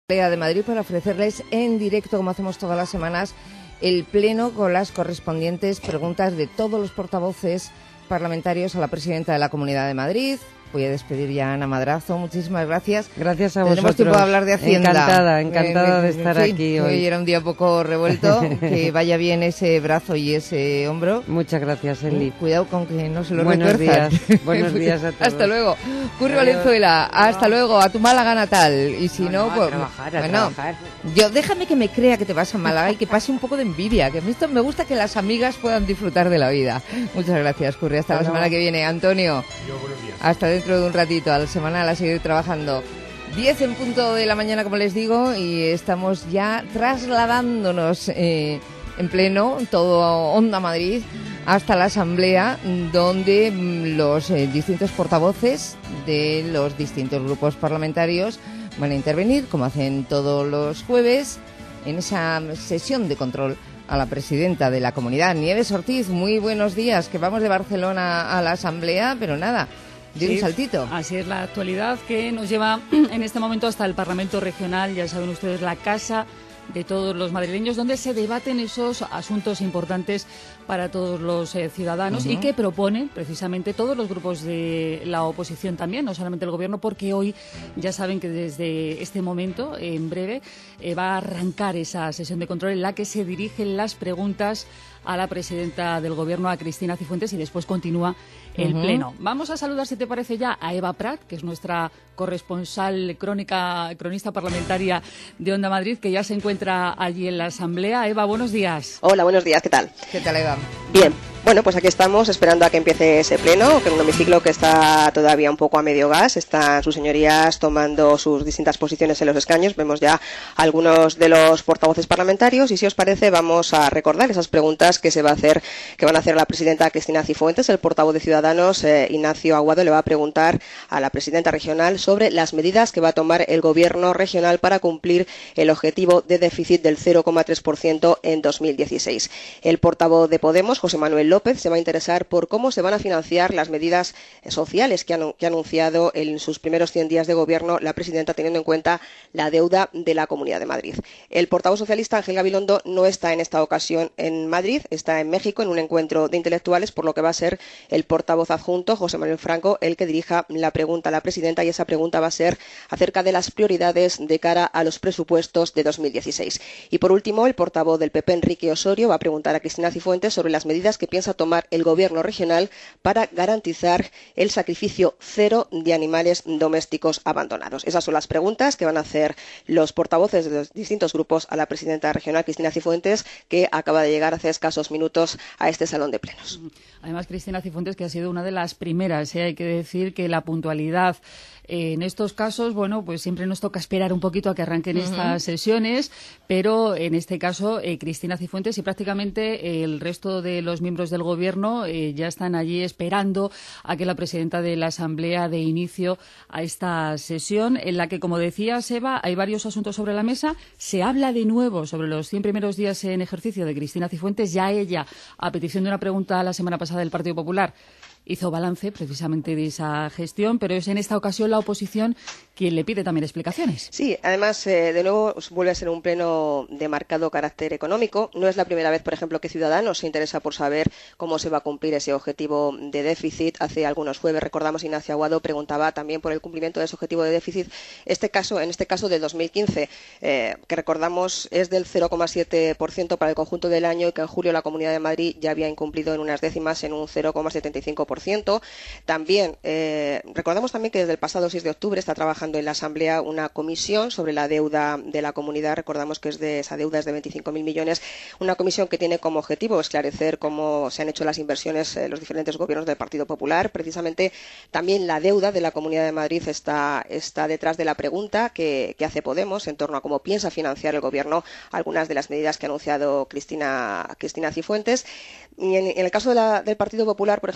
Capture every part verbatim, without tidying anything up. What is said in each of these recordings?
de Madrid para ofrecerles en directo, como hacemos todas las semanas, el pleno con las correspondientes preguntas de todos los portavoces parlamentarios a la presidenta de la Comunidad de Madrid. Voy a despedir ya a Ana Madrazo. Muchísimas gracias. Gracias a Tendremos vosotros. tiempo de hablar de Hacienda. Encantada, encantada de estar sí, aquí hoy. Hoy era un día un poco revuelto. Que vaya bien ese brazo y ese hombro. Muchas gracias, Eli. Cuidado con que no se lo Buenos retuerzan. días. Buenos días a todos. Hasta luego. Curri Valenzuela, hasta luego. A tu Málaga natal. Y si no, no, no pues... a trabajar, a bueno, trabajar. Yo, déjame que me crea que te vas a Málaga y que pase un poco de envidia. Que esto me gusta que las amigas puedan disfrutar de la vida. Muchas gracias, Curri. Hasta Bueno. la semana que viene. Antonio. Yo, buenos días. Hasta dentro de un ratito, a la semanal, a seguir trabajando. diez en punto de la mañana, como les digo, y estamos ya trasladándonos eh, en pleno, todo Onda Madrid, hasta la Asamblea, donde mm, los eh, distintos portavoces de los distintos grupos parlamentarios van a intervenir, como hacen todos los jueves, en esa sesión de control a la presidenta de la Comunidad. Nieves Ortiz, muy buenos días, que vamos de Barcelona a la Asamblea, pero nada, de un Sí, saltito. así es la actualidad que nos lleva en este momento hasta el Parlamento Regional, ya saben ustedes, la casa de todos los madrileños, donde se debaten esos asuntos importantes para todos los eh, ciudadanos. Uh-huh. Y que proponen precisamente todos los grupos de la oposición también, no solamente el Gobierno, porque hoy ya saben que desde este momento, en breve, eh, va a arrancar esa sesión de control en la que se dirigen las preguntas a la presidenta del Gobierno, a Cristina Cifuentes, y después continúa el uh-huh. pleno. Vamos a saludar, si te parece ya, a Eva Prat, que es nuestra corresponsal crónica, cronista parlamentaria de Onda Madrid, que ya se encuentra allí en la Asamblea. Eva, buenos días. Hola, buenos días, ¿qué tal? ¿Qué tal, Eva? Bien. Bueno, pues aquí estamos esperando a que empiece ese pleno, que en un hemiciclo que está todavía un poco a medio gas. Están sus señorías tomando sus distintas posiciones en los escaños. Vemos ya algunos de los portavoces parlamentarios y, si os parece, vamos a recordar esas preguntas que se va a hacer, que van a hacer la presidenta Cristina Cifuentes. El portavoz de Ciudadanos, eh, Ignacio Aguado, le va a preguntar a la presidenta regional sobre las medidas que va a tomar el Gobierno regional para cumplir el objetivo de déficit del cero coma tres por ciento en dos mil dieciséis. El portavoz de Podemos, José Manuel López, se va a interesar por cómo se van a financiar las medidas sociales que ha, que ha anunciado en sus primeros cien días de gobierno la presidenta, teniendo en cuenta la deuda de la Comunidad de Madrid. El portavoz socialista, Ángel Gabilondo, no está en esta ocasión en Madrid, está en México en un encuentro de intelectuales, por lo que va a ser el portavoz adjunto, José Manuel Franco, el que dirija la pregunta a la presidenta, y esa pregunta va a ser acerca de las prioridades de cara a los presupuestos de dos mil dieciséis. Y por último, el portavoz del P P, Enrique Osorio, va a preguntar a Cristina Cifuentes sobre las medidas que piensa tomar el Gobierno regional para garantizar el sacrificio cero de animales domésticos abandonados. Esas son las preguntas que van a hacer los portavoces de los distintos grupos a la presidenta regional, Cristina Cifuentes, que acaba de llegar hace escasos minutos a este salón de plenos. Además, Cristina Cifuentes, que ha sido una de las primeras, ¿eh? Hay que decir que la puntualidad en estos casos, bueno, pues siempre nos toca esperar un poquito a que arranquen uh-huh. estas sesiones, pero en este caso eh, Cristina Cifuentes y prácticamente el resto de los miembros del Gobierno eh, ya están allí esperando a que la presidenta de la Asamblea dé inicio a esta sesión, en la que, como decía Seba, hay varios asuntos sobre la mesa. Se habla de nuevo sobre los cien primeros días en ejercicio de Cristina Cifuentes. Ya ella, a petición de una pregunta la semana pasada del Partido Popular, hizo balance precisamente de esa gestión, pero es en esta ocasión la oposición quien le pide también explicaciones. Sí, además, eh, de nuevo, vuelve a ser un pleno de marcado carácter económico. No es la primera vez, por ejemplo, que Ciudadanos se interesa por saber cómo se va a cumplir ese objetivo de déficit. Hace algunos jueves, recordamos, Ignacio Aguado preguntaba también por el cumplimiento de ese objetivo de déficit. Este caso, en este caso de dos mil quince, eh, que recordamos es del cero coma siete por ciento para el conjunto del año, y que en julio la Comunidad de Madrid ya había incumplido en unas décimas, en un cero coma setenta y cinco por ciento. También eh, recordamos también que desde el pasado seis de octubre está trabajando en la Asamblea una comisión sobre la deuda de la comunidad. Recordamos que es de esa deuda es de veinticinco mil millones, una comisión que tiene como objetivo esclarecer cómo se han hecho las inversiones en los diferentes gobiernos del Partido Popular. Precisamente también la deuda de la Comunidad de Madrid está, está detrás de la pregunta que, que hace Podemos en torno a cómo piensa financiar el Gobierno algunas de las medidas que ha anunciado Cristina, Cristina Cifuentes. Y en, en el caso de la, del Partido Popular, por ejemplo, la pregunta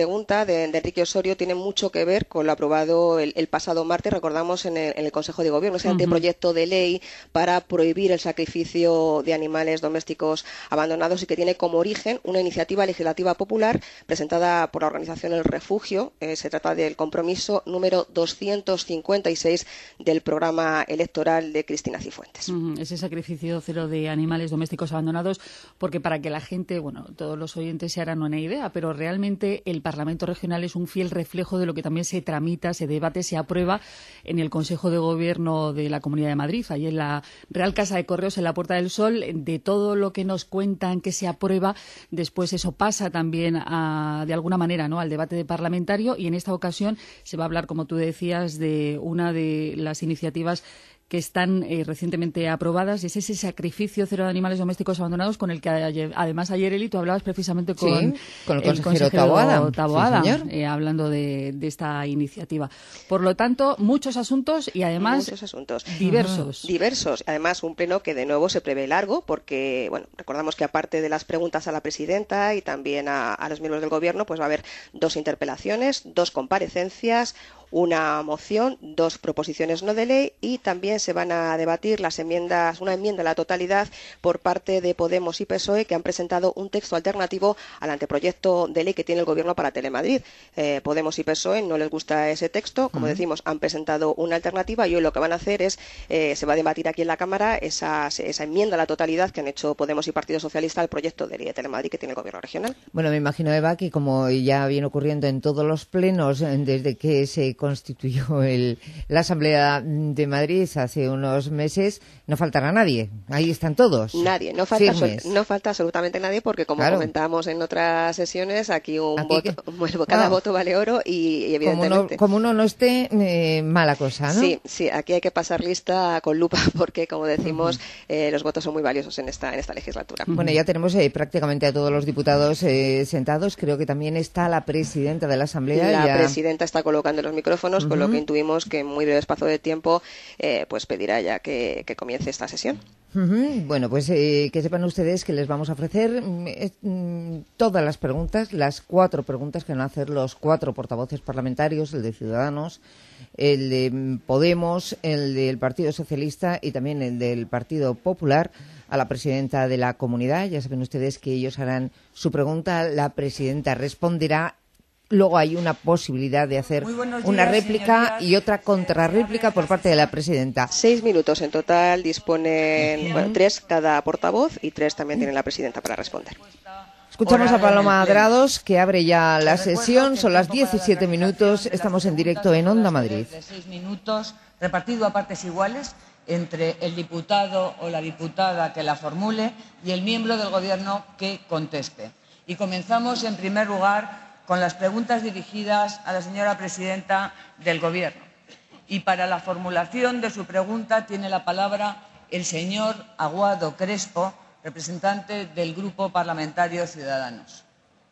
pregunta de, de Enrique Osorio tiene mucho que ver con lo aprobado el, el pasado martes, recordamos, en el, en el Consejo de Gobierno, ese uh-huh. anteproyecto de ley para prohibir el sacrificio de animales domésticos abandonados y que tiene como origen una iniciativa legislativa popular presentada por la organización El Refugio. Eh, se trata del compromiso número doscientos cincuenta y seis del programa electoral de Cristina Cifuentes. Uh-huh. Ese sacrificio cero de animales domésticos abandonados, porque para que la gente, bueno, todos los oyentes se harán una idea, pero realmente el Parlamento Regional es un fiel reflejo de lo que también se tramita, se debate, se aprueba en el Consejo de Gobierno de la Comunidad de Madrid, ahí en la Real Casa de Correos, en la Puerta del Sol. De todo lo que nos cuentan que se aprueba, después eso pasa también a, de alguna manera, ¿no?, al debate parlamentario, y en esta ocasión se va a hablar, como tú decías, de una de las iniciativas que están eh, recientemente aprobadas, es ese sacrificio cero de animales domésticos abandonados, con el que ayer, además ayer, Eli, tú hablabas precisamente con, sí, con el consejero, el consejero Taboada, Taboada sí, eh, hablando de, de esta iniciativa. Por lo tanto, muchos asuntos y además muchos asuntos. diversos. Uh-huh. Diversos. Además, un pleno que de nuevo se prevé largo, porque, bueno, recordamos que aparte de las preguntas a la presidenta y también a, a los miembros del Gobierno, pues va a haber dos interpelaciones, dos comparecencias, una moción, dos proposiciones no de ley, y también se van a debatir las enmiendas, una enmienda a la totalidad por parte de Podemos y P S O E, que han presentado un texto alternativo al anteproyecto de ley que tiene el Gobierno para Telemadrid. Eh, Podemos y P S O E no les gusta ese texto, como uh-huh. decimos, han presentado una alternativa, y hoy lo que van a hacer es, eh, se va a debatir aquí en la Cámara esas, esa enmienda a la totalidad que han hecho Podemos y Partido Socialista al proyecto de ley de Telemadrid que tiene el Gobierno regional. Bueno, me imagino, Eva, que como ya viene ocurriendo en todos los plenos desde que se constituyó el, la Asamblea de Madrid hace unos meses, no faltará nadie. Ahí están todos. Nadie, no falta, no falta absolutamente nadie, porque como claro. comentábamos en otras sesiones, aquí un aquí voto, que... cada wow. voto vale oro, y, y evidentemente... Como uno, como uno no esté, eh, mala cosa, ¿no? Sí, sí, aquí hay que pasar lista con lupa, porque, como decimos, uh-huh. eh, los votos son muy valiosos en esta, en esta legislatura. Uh-huh. Bueno, ya tenemos eh, prácticamente a todos los diputados eh, sentados. Creo que también está la presidenta de la Asamblea. La ya... presidenta está colocando los micrófonos, uh-huh. con lo que intuimos que en muy breve espacio de tiempo eh, pues pedirá ya que, que comience esta sesión. Uh-huh. Bueno, pues eh, que sepan ustedes que les vamos a ofrecer eh, todas las preguntas, las cuatro preguntas que van a hacer los cuatro portavoces parlamentarios, el de Ciudadanos, el de Podemos, el del Partido Socialista y también el del Partido Popular, a la presidenta de la comunidad. Ya saben ustedes que ellos harán su pregunta, la presidenta responderá. Luego hay una posibilidad de hacer días, una réplica señorías. Y otra contrarréplica por parte de la presidenta. Seis minutos en total disponen, bueno, tres cada portavoz, y tres también tiene la presidenta para responder. Escuchamos a Paloma Adrados, que abre ya la sesión. Son las diecisiete minutos. Estamos en directo en Onda Madrid. De seis minutos, repartido a partes iguales entre el diputado o la diputada que la formule y el miembro del Gobierno que conteste. Y comenzamos, en primer lugar, con las preguntas dirigidas a la señora presidenta del Gobierno. Y para la formulación de su pregunta tiene la palabra el señor Aguado Crespo, representante del Grupo Parlamentario Ciudadanos.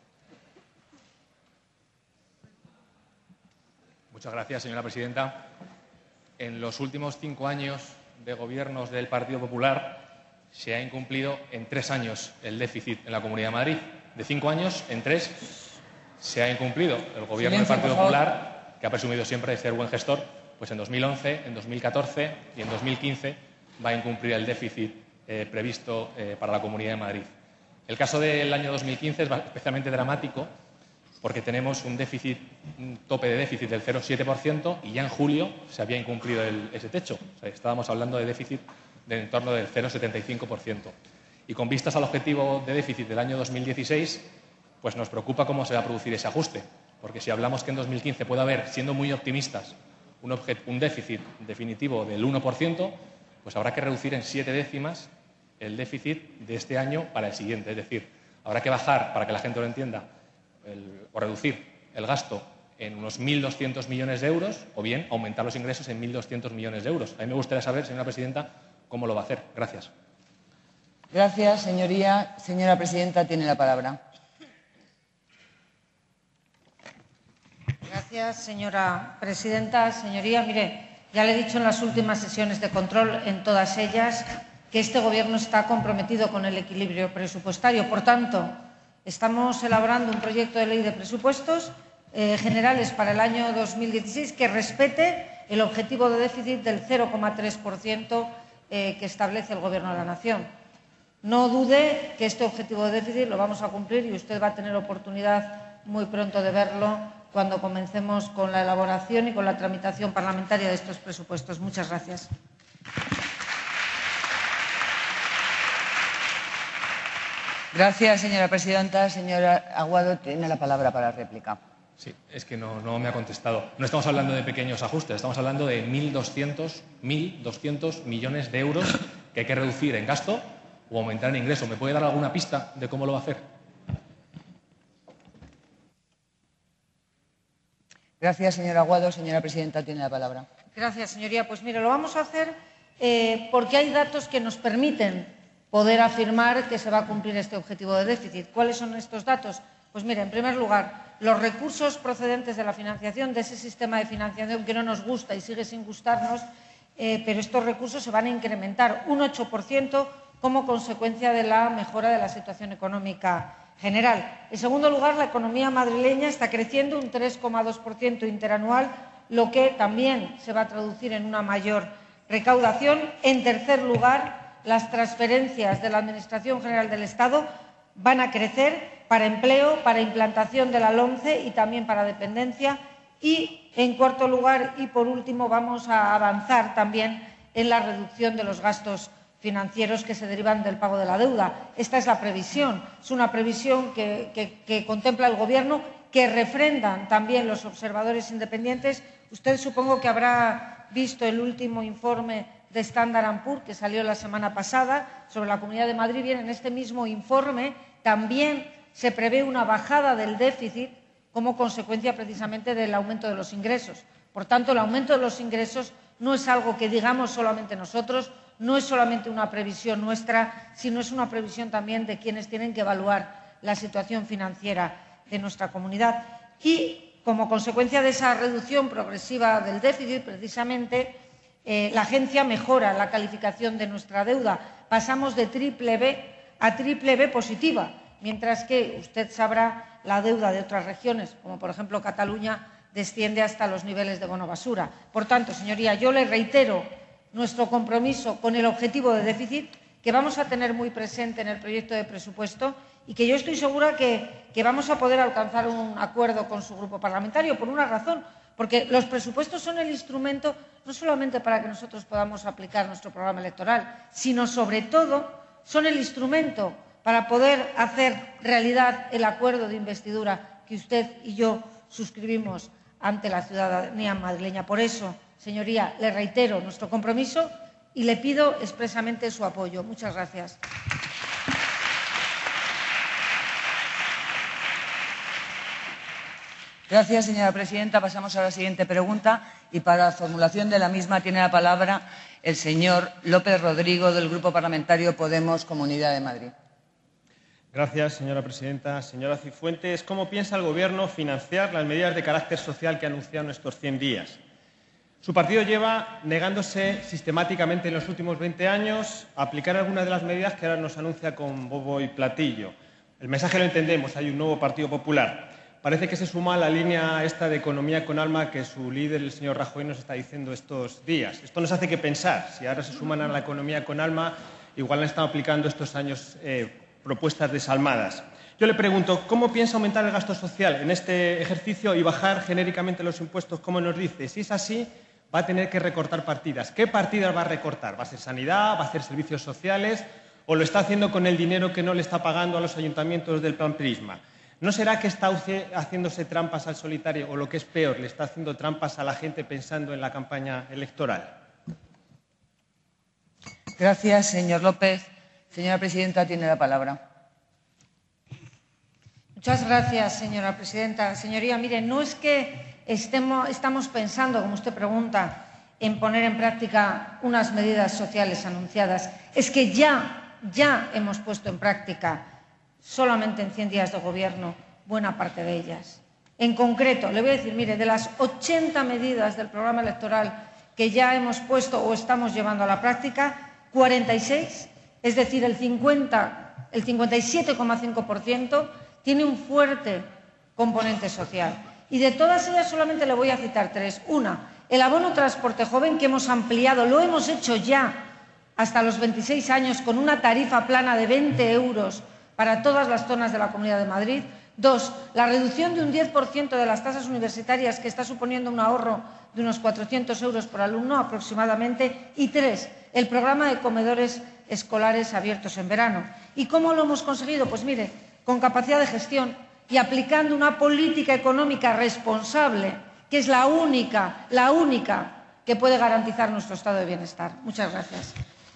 Muchas gracias, señora presidenta. En los últimos cinco años de gobiernos del Partido Popular se ha incumplido en tres años el déficit en la Comunidad de Madrid. De cinco años, en tres se ha incumplido. El Gobierno del Partido Popular, que ha presumido siempre de ser buen gestor, pues en dos mil once, en dos mil catorce y en dos mil quince va a incumplir el déficit eh, previsto eh, para la Comunidad de Madrid. El caso del año dos mil quince es especialmente dramático porque tenemos un déficit, un tope de déficit del cero coma siete por ciento, y ya en julio se había incumplido el, ese techo. O sea, estábamos hablando de déficit de en torno del cero coma setenta y cinco por ciento. Y con vistas al objetivo de déficit del año dos mil dieciséis, pues nos preocupa cómo se va a producir ese ajuste, porque si hablamos que en dos mil quince puede haber, siendo muy optimistas, un, objet, un déficit definitivo del uno por ciento, pues habrá que reducir en siete décimas el déficit de este año para el siguiente. Es decir, habrá que bajar, para que la gente lo entienda, el, o reducir el gasto en unos mil doscientos millones de euros, o bien aumentar los ingresos en mil doscientos millones de euros. A mí me gustaría saber, señora presidenta, cómo lo va a hacer. Gracias. Gracias, señoría. Señora presidenta, tiene la palabra. Gracias, señora presidenta. Señoría, mire, ya le he dicho en las últimas sesiones de control, en todas ellas, que este Gobierno está comprometido con el equilibrio presupuestario. Por tanto, estamos elaborando un proyecto de ley de presupuestos eh, generales para el año dos mil dieciséis que respete el objetivo de déficit del cero coma tres por ciento eh, que establece el Gobierno de la Nación. No dude que este objetivo de déficit lo vamos a cumplir y usted va a tener oportunidad muy pronto de verlo cuando comencemos con la elaboración y con la tramitación parlamentaria de estos presupuestos. Muchas gracias. Gracias, señora presidenta. Señora Aguado, tiene la palabra para réplica. Sí, es que no, no me ha contestado. No estamos hablando de pequeños ajustes, estamos hablando de mil doscientos millones de euros que hay que reducir en gasto o aumentar en ingreso. ¿Me puede dar alguna pista de cómo lo va a hacer? Gracias, señora Aguado. Señora presidenta, tiene la palabra. Gracias, señoría. Pues mire, lo vamos a hacer eh, porque hay datos que nos permiten poder afirmar que se va a cumplir este objetivo de déficit. ¿Cuáles son estos datos? Pues mire, en primer lugar, los recursos procedentes de la financiación, de ese sistema de financiación que no nos gusta y sigue sin gustarnos, eh, pero estos recursos se van a incrementar un ocho por ciento como consecuencia de la mejora de la situación económica general. En segundo lugar, la economía madrileña está creciendo un tres coma dos por ciento interanual, lo que también se va a traducir en una mayor recaudación. En tercer lugar, las transferencias de la Administración General del Estado van a crecer para empleo, para implantación de la LOMCE y también para dependencia. Y, en cuarto lugar y por último, vamos a avanzar también en la reducción de los gastos financieros que se derivan del pago de la deuda. Esta es la previsión. Es una previsión que, que, que contempla el Gobierno, que refrendan también los observadores independientes. Usted supongo que habrá visto el último informe de Standard and Poor's que salió la semana pasada sobre la Comunidad de Madrid. Bien, en este mismo informe también se prevé una bajada del déficit como consecuencia precisamente del aumento de los ingresos. Por tanto, el aumento de los ingresos no es algo que digamos solamente nosotros, no es solamente una previsión nuestra, sino es una previsión también de quienes tienen que evaluar la situación financiera de nuestra comunidad. Y, como consecuencia de esa reducción progresiva del déficit, precisamente, eh, la agencia mejora la calificación de nuestra deuda. Pasamos de triple B a triple B positiva, mientras que, usted sabrá, la deuda de otras regiones, como por ejemplo Cataluña, desciende hasta los niveles de bono basura. Por tanto, señoría, yo le reitero nuestro compromiso con el objetivo de déficit, que vamos a tener muy presente en el proyecto de presupuesto y que yo estoy segura que, que vamos a poder alcanzar un acuerdo con su grupo parlamentario, por una razón, porque los presupuestos son el instrumento no solamente para que nosotros podamos aplicar nuestro programa electoral, sino sobre todo son el instrumento para poder hacer realidad el acuerdo de investidura que usted y yo suscribimos ante la ciudadanía madrileña. Por eso, señoría, le reitero nuestro compromiso y le pido expresamente su apoyo. Muchas gracias. Gracias, señora presidenta. Pasamos a la siguiente pregunta y para la formulación de la misma tiene la palabra el señor López Rodrigo, del Grupo Parlamentario Podemos Comunidad de Madrid. Gracias, señora presidenta. Señora Cifuentes, ¿cómo piensa el Gobierno financiar las medidas de carácter social que ha anunciado en estos cien días? Su partido lleva negándose sistemáticamente en los últimos veinte años a aplicar algunas de las medidas que ahora nos anuncia con bombo y platillo. El mensaje lo entendemos, hay un nuevo Partido Popular. Parece que se suma a la línea esta de economía con alma que su líder, el señor Rajoy, nos está diciendo estos días. Esto nos hace que pensar, si ahora se suman a la economía con alma, igual han estado aplicando estos años eh, propuestas desalmadas. Yo le pregunto, ¿cómo piensa aumentar el gasto social en este ejercicio y bajar genéricamente los impuestos, como nos dice? Si es así, va a tener que recortar partidas. ¿Qué partidas va a recortar? ¿Va a ser sanidad? ¿Va a hacer servicios sociales? ¿O lo está haciendo con el dinero que no le está pagando a los ayuntamientos del Plan Prisma? ¿No será que está haciéndose trampas al solitario o, lo que es peor, le está haciendo trampas a la gente pensando en la campaña electoral? Gracias, señor López. Señora presidenta, tiene la palabra. Muchas gracias, señora presidenta. Señoría, mire, no es que estemos, estamos pensando, como usted pregunta, en poner en práctica unas medidas sociales anunciadas. Es que ya, ya hemos puesto en práctica, solamente en cien días de gobierno, buena parte de ellas. En concreto, le voy a decir, mire, de las ochenta medidas del programa electoral que ya hemos puesto o estamos llevando a la práctica, cuarenta y seis, es decir, el, cincuenta, el cincuenta y siete coma cinco por ciento, tiene un fuerte componente social. Y de todas ellas solamente le voy a citar tres. Una, el abono transporte joven que hemos ampliado, lo hemos hecho ya hasta los veintiséis años con una tarifa plana de veinte euros para todas las zonas de la Comunidad de Madrid. Dos, la reducción de un diez por ciento de las tasas universitarias, que está suponiendo un ahorro de unos cuatrocientos euros por alumno aproximadamente. Y tres, el programa de comedores escolares abiertos en verano. ¿Y cómo lo hemos conseguido? Pues mire, con capacidad de gestión y aplicando una política económica responsable, que es la única, la única que puede garantizar nuestro estado de bienestar. Muchas gracias.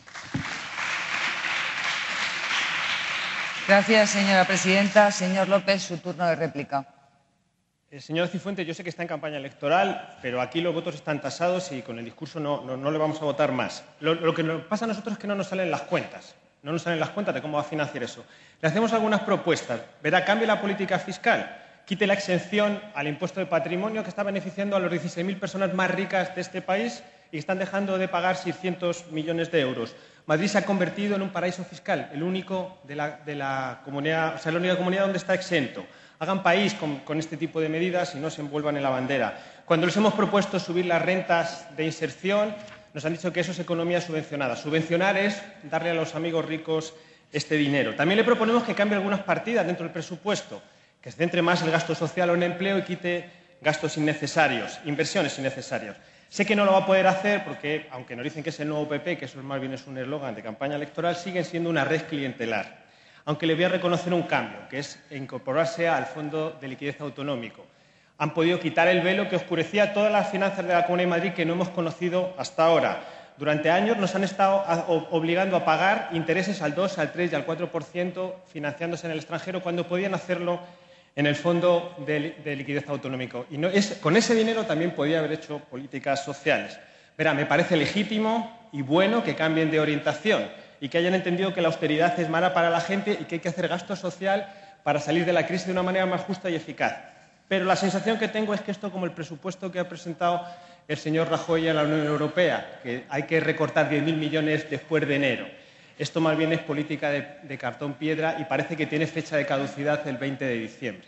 Gracias, señora presidenta. Señor López, su turno de réplica. Eh, señora Cifuentes, yo sé que está en campaña electoral, pero aquí los votos están tasados y con el discurso no, no, no le vamos a votar más. Lo, lo que nos pasa a nosotros es que no nos salen las cuentas. No nos salen las cuentas de cómo va a financiar eso. Le hacemos algunas propuestas. Verá, cambie la política fiscal. Quite la exención al impuesto de patrimonio que está beneficiando a los dieciséis mil personas más ricas de este país y están dejando de pagar seiscientos millones de euros. Madrid se ha convertido en un paraíso fiscal, el único de la, de la comunidad, o sea, la única comunidad donde está exento. Hagan país con, con este tipo de medidas y no se envuelvan en la bandera. Cuando les hemos propuesto subir las rentas de inserción, nos han dicho que eso es economía subvencionada. Subvencionar es darle a los amigos ricos este dinero. También le proponemos que cambie algunas partidas dentro del presupuesto, que se centre más el gasto social o en empleo y quite gastos innecesarios, inversiones innecesarias. Sé que no lo va a poder hacer porque, aunque nos dicen que es el nuevo P P, que eso más bien es un eslogan de campaña electoral, siguen siendo una red clientelar. Aunque le voy a reconocer un cambio, que es incorporarse al Fondo de Liquidez Autonómico. Han podido quitar el velo que oscurecía todas las finanzas de la Comunidad de Madrid que no hemos conocido hasta ahora. Durante años nos han estado obligando a pagar intereses al dos, al tres y al cuatro por ciento financiándose en el extranjero cuando podían hacerlo en el Fondo de, de Liquidez Autonómico. Y no, es, con ese dinero también podía haber hecho políticas sociales. Verá, me parece legítimo y bueno que cambien de orientación y que hayan entendido que la austeridad es mala para la gente y que hay que hacer gasto social para salir de la crisis de una manera más justa y eficaz. Pero la sensación que tengo es que esto, como el presupuesto que ha presentado el señor Rajoy a la Unión Europea, que hay que recortar diez mil millones después de enero. Esto más bien es política de, de cartón piedra y parece que tiene fecha de caducidad el veinte de diciembre.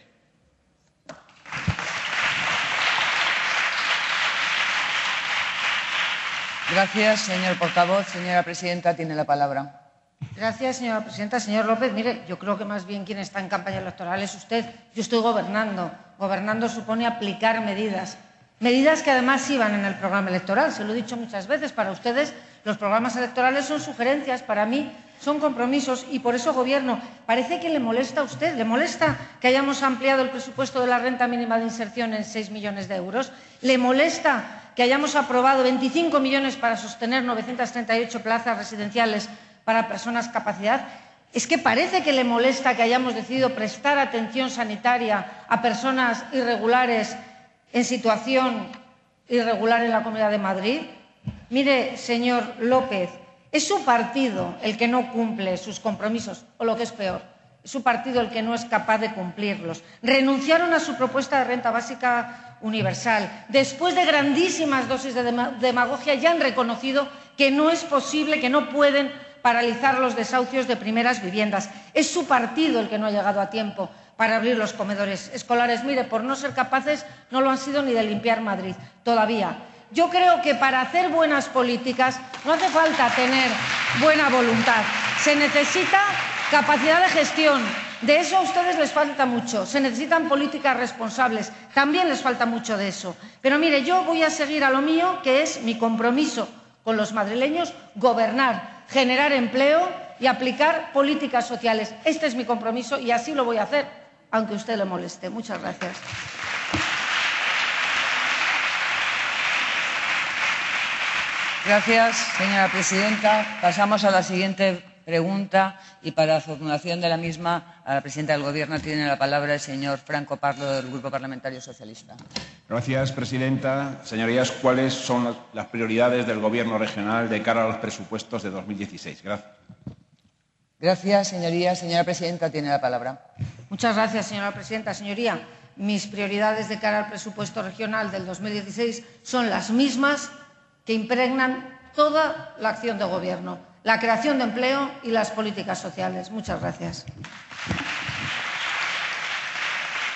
Gracias, señor portavoz. Señora presidenta, tiene la palabra. Gracias, señora presidenta. Señor López, mire, yo creo que más bien quien está en campaña electoral es usted. Yo estoy gobernando. Gobernando supone aplicar medidas. Medidas que además iban en el programa electoral. Se lo he dicho muchas veces. Para ustedes los programas electorales son sugerencias. Para mí son compromisos y por eso Gobierno. Parece que le molesta a usted. ¿Le molesta que hayamos ampliado el presupuesto de la renta mínima de inserción en seis millones de euros? ¿Le molesta que hayamos aprobado veinticinco millones para sostener novecientas treinta y ocho plazas residenciales para personas con capacidad? Es que parece que le molesta que hayamos decidido prestar atención sanitaria a personas irregulares en situación irregular en la Comunidad de Madrid. Mire, señor López, es su partido el que no cumple sus compromisos, o lo que es peor, es su partido el que no es capaz de cumplirlos. Renunciaron a su propuesta de renta básica universal. Después de grandísimas dosis de demagogia ya han reconocido que no es posible, que no pueden paralizar los desahucios de primeras viviendas. Es su partido el que no ha llegado a tiempo para abrir los comedores escolares. Mire, por no ser capaces, no lo han sido ni de limpiar Madrid, todavía. Yo creo que para hacer buenas políticas no hace falta tener buena voluntad. Se necesita capacidad de gestión. De eso a ustedes les falta mucho. Se necesitan políticas responsables. También les falta mucho de eso. Pero mire, yo voy a seguir a lo mío, que es mi compromiso con los madrileños, gobernar, generar empleo y aplicar políticas sociales. Este es mi compromiso y así lo voy a hacer, aunque a usted le moleste. Muchas gracias. Gracias, señora presidenta. Pasamos a la siguiente pregunta y para la formulación de la misma a la presidenta del Gobierno tiene la palabra el señor Franco Pardo del Grupo Parlamentario Socialista. Gracias, presidenta. Señorías, ¿cuáles son las prioridades del Gobierno regional de cara a los presupuestos de dos mil dieciséis? Gracias. Gracias, señoría. Señora presidenta, tiene la palabra. Muchas gracias, señora presidenta. Señoría, mis prioridades de cara al presupuesto regional del dos mil dieciséis son las mismas que impregnan toda la acción de Gobierno, la creación de empleo y las políticas sociales. Muchas gracias.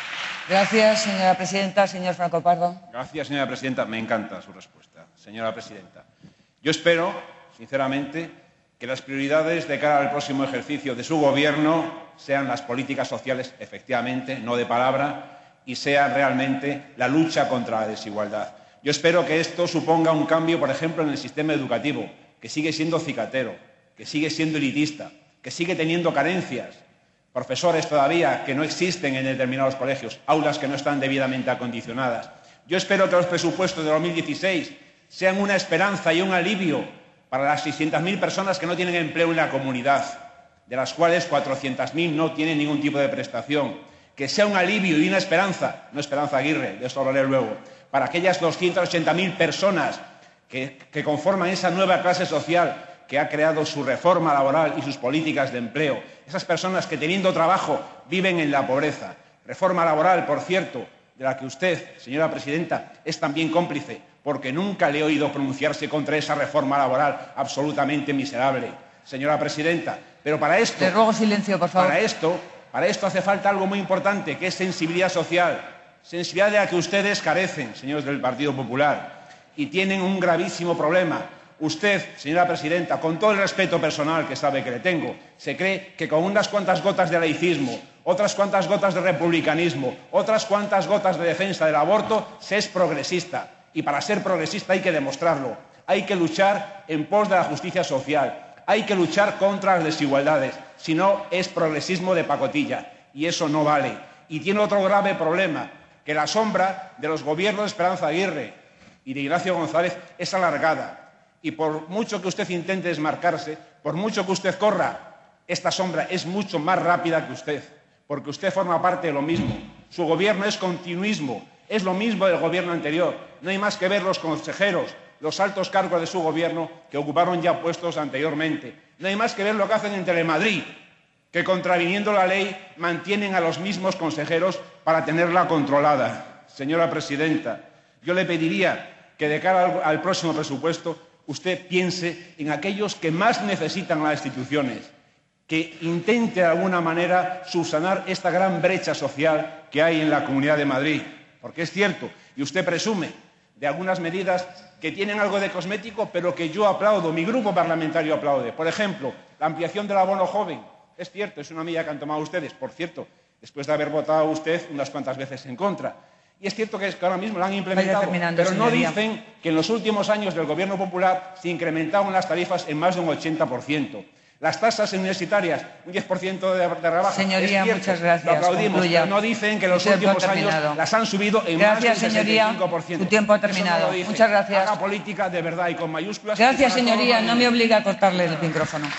Gracias, señora presidenta. Señor Franco Pardo. Gracias, señora presidenta. Me encanta su respuesta, señora presidenta. Yo espero, sinceramente, que las prioridades de cara al próximo ejercicio de su Gobierno sean las políticas sociales, efectivamente, no de palabra, y sea realmente la lucha contra la desigualdad. Yo espero que esto suponga un cambio, por ejemplo, en el sistema educativo, que sigue siendo cicatero, que sigue siendo elitista, que sigue teniendo carencias, profesores todavía que no existen en determinados colegios, aulas que no están debidamente acondicionadas. Yo espero que los presupuestos de dos mil dieciséis sean una esperanza y un alivio para las seiscientas mil personas que no tienen empleo en la comunidad, de las cuales cuatrocientas mil no tienen ningún tipo de prestación. Que sea un alivio y una esperanza, no Esperanza Aguirre, de esto hablaré luego, para aquellas doscientas ochenta mil personas que, que conforman esa nueva clase social que ha creado su reforma laboral y sus políticas de empleo. Esas personas que, teniendo trabajo, viven en la pobreza. Reforma laboral, por cierto, de la que usted, señora presidenta, es también cómplice, porque nunca le he oído pronunciarse contra esa reforma laboral absolutamente miserable, señora presidenta. Pero para esto... Le ruego silencio, por favor. Para esto, para esto hace falta algo muy importante, que es sensibilidad social. Sensibilidad de la que ustedes carecen, señores del Partido Popular, y tienen un gravísimo problema. Usted, señora presidenta, con todo el respeto personal que sabe que le tengo, se cree que con unas cuantas gotas de laicismo, otras cuantas gotas de republicanismo, otras cuantas gotas de defensa del aborto, se es progresista. Y para ser progresista hay que demostrarlo. Hay que luchar en pos de la justicia social. Hay que luchar contra las desigualdades. Si no, es progresismo de pacotilla. Y eso no vale. Y tiene otro grave problema, que la sombra de los gobiernos de Esperanza Aguirre y de Ignacio González es alargada. Y por mucho que usted intente desmarcarse, por mucho que usted corra, esta sombra es mucho más rápida que usted, porque usted forma parte de lo mismo. Su gobierno es continuismo, es lo mismo del gobierno anterior. No hay más que ver los consejeros, los altos cargos de su gobierno que ocuparon ya puestos anteriormente. No hay más que ver lo que hacen en Telemadrid, que contraviniendo la ley mantienen a los mismos consejeros para tenerla controlada. Señora presidenta, yo le pediría que de cara al, al próximo presupuesto usted piense en aquellos que más necesitan las instituciones, que intente de alguna manera subsanar esta gran brecha social que hay en la Comunidad de Madrid. Porque es cierto, y usted presume de algunas medidas que tienen algo de cosmético, pero que yo aplaudo, mi grupo parlamentario aplaude. Por ejemplo, la ampliación del abono joven. Es cierto, es una medida que han tomado ustedes, por cierto, después de haber votado usted unas cuantas veces en contra. Y es cierto que, es que ahora mismo la han implementado, pero no señoría. dicen que en los últimos años del Gobierno Popular se incrementaron las tarifas en más de un ochenta por ciento. Las tasas universitarias, un diez por ciento de, de rebaja. Señoría, es cierto, muchas gracias. Lo aplaudimos, Concluya. pero no dicen que en los Su tiempo últimos ha años terminado. las han subido en Gracias, más del señoría. sesenta y cinco por ciento. Su tiempo ha Eso no terminado. lo dice. Muchas gracias. Haga política de verdad y con mayúsculas. Gracias, y para señoría. todos los No me niños. obligue a cortarle el micrófono.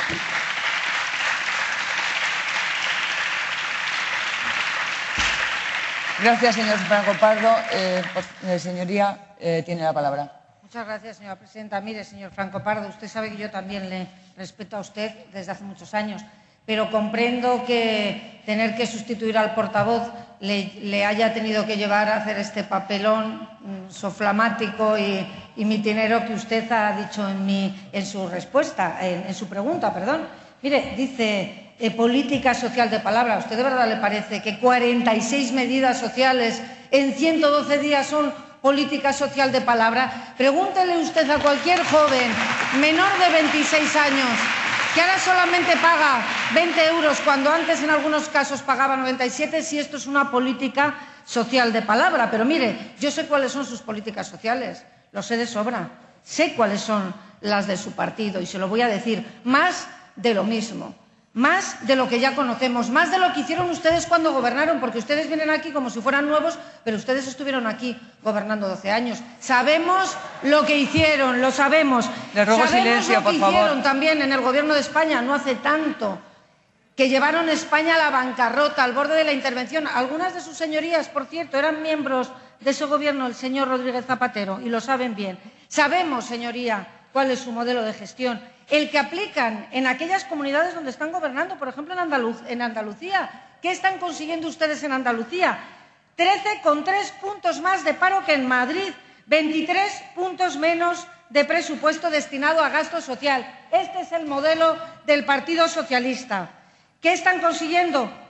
Gracias, señor Franco Pardo. Eh, pues, eh, señoría, eh, tiene la palabra. Muchas gracias, señora presidenta. Mire, señor Franco Pardo, usted sabe que yo también le respeto a usted desde hace muchos años, pero comprendo que tener que sustituir al portavoz le, le haya tenido que llevar a hacer este papelón mm, soflamático y, y mitinero que usted ha dicho en, mi, en su respuesta, en, en su pregunta, perdón. Mire, dice eh, política social de palabra. ¿A usted de verdad le parece que cuarenta y seis medidas sociales en ciento doce días son política social de palabra? Pregúntele usted a cualquier joven menor de veintiséis años que ahora solamente paga veinte euros cuando antes en algunos casos pagaba noventa y siete si esto es una política social de palabra. Pero mire, yo sé cuáles son sus políticas sociales, lo sé de sobra, sé cuáles son las de su partido y se lo voy a decir, más de lo mismo. Más de lo que ya conocemos, más de lo que hicieron ustedes cuando gobernaron, porque ustedes vienen aquí como si fueran nuevos, pero ustedes estuvieron aquí gobernando doce años. Sabemos lo que hicieron, lo sabemos. Le ruego sabemos silencio, lo que por favor. hicieron también en el gobierno de España, no hace tanto, que llevaron España a la bancarrota, al borde de la intervención. Algunas de sus señorías, por cierto, eran miembros de ese gobierno, el señor Rodríguez Zapatero, y lo saben bien. Sabemos, señoría, cuál es su modelo de gestión. El que aplican en aquellas comunidades donde están gobernando, por ejemplo en, Andaluz, en Andalucía. ¿Qué están consiguiendo ustedes en Andalucía? trece coma tres puntos más de paro que en Madrid, veintitrés puntos menos de presupuesto destinado a gasto social. Este es el modelo del Partido Socialista. ¿Qué están consiguiendo?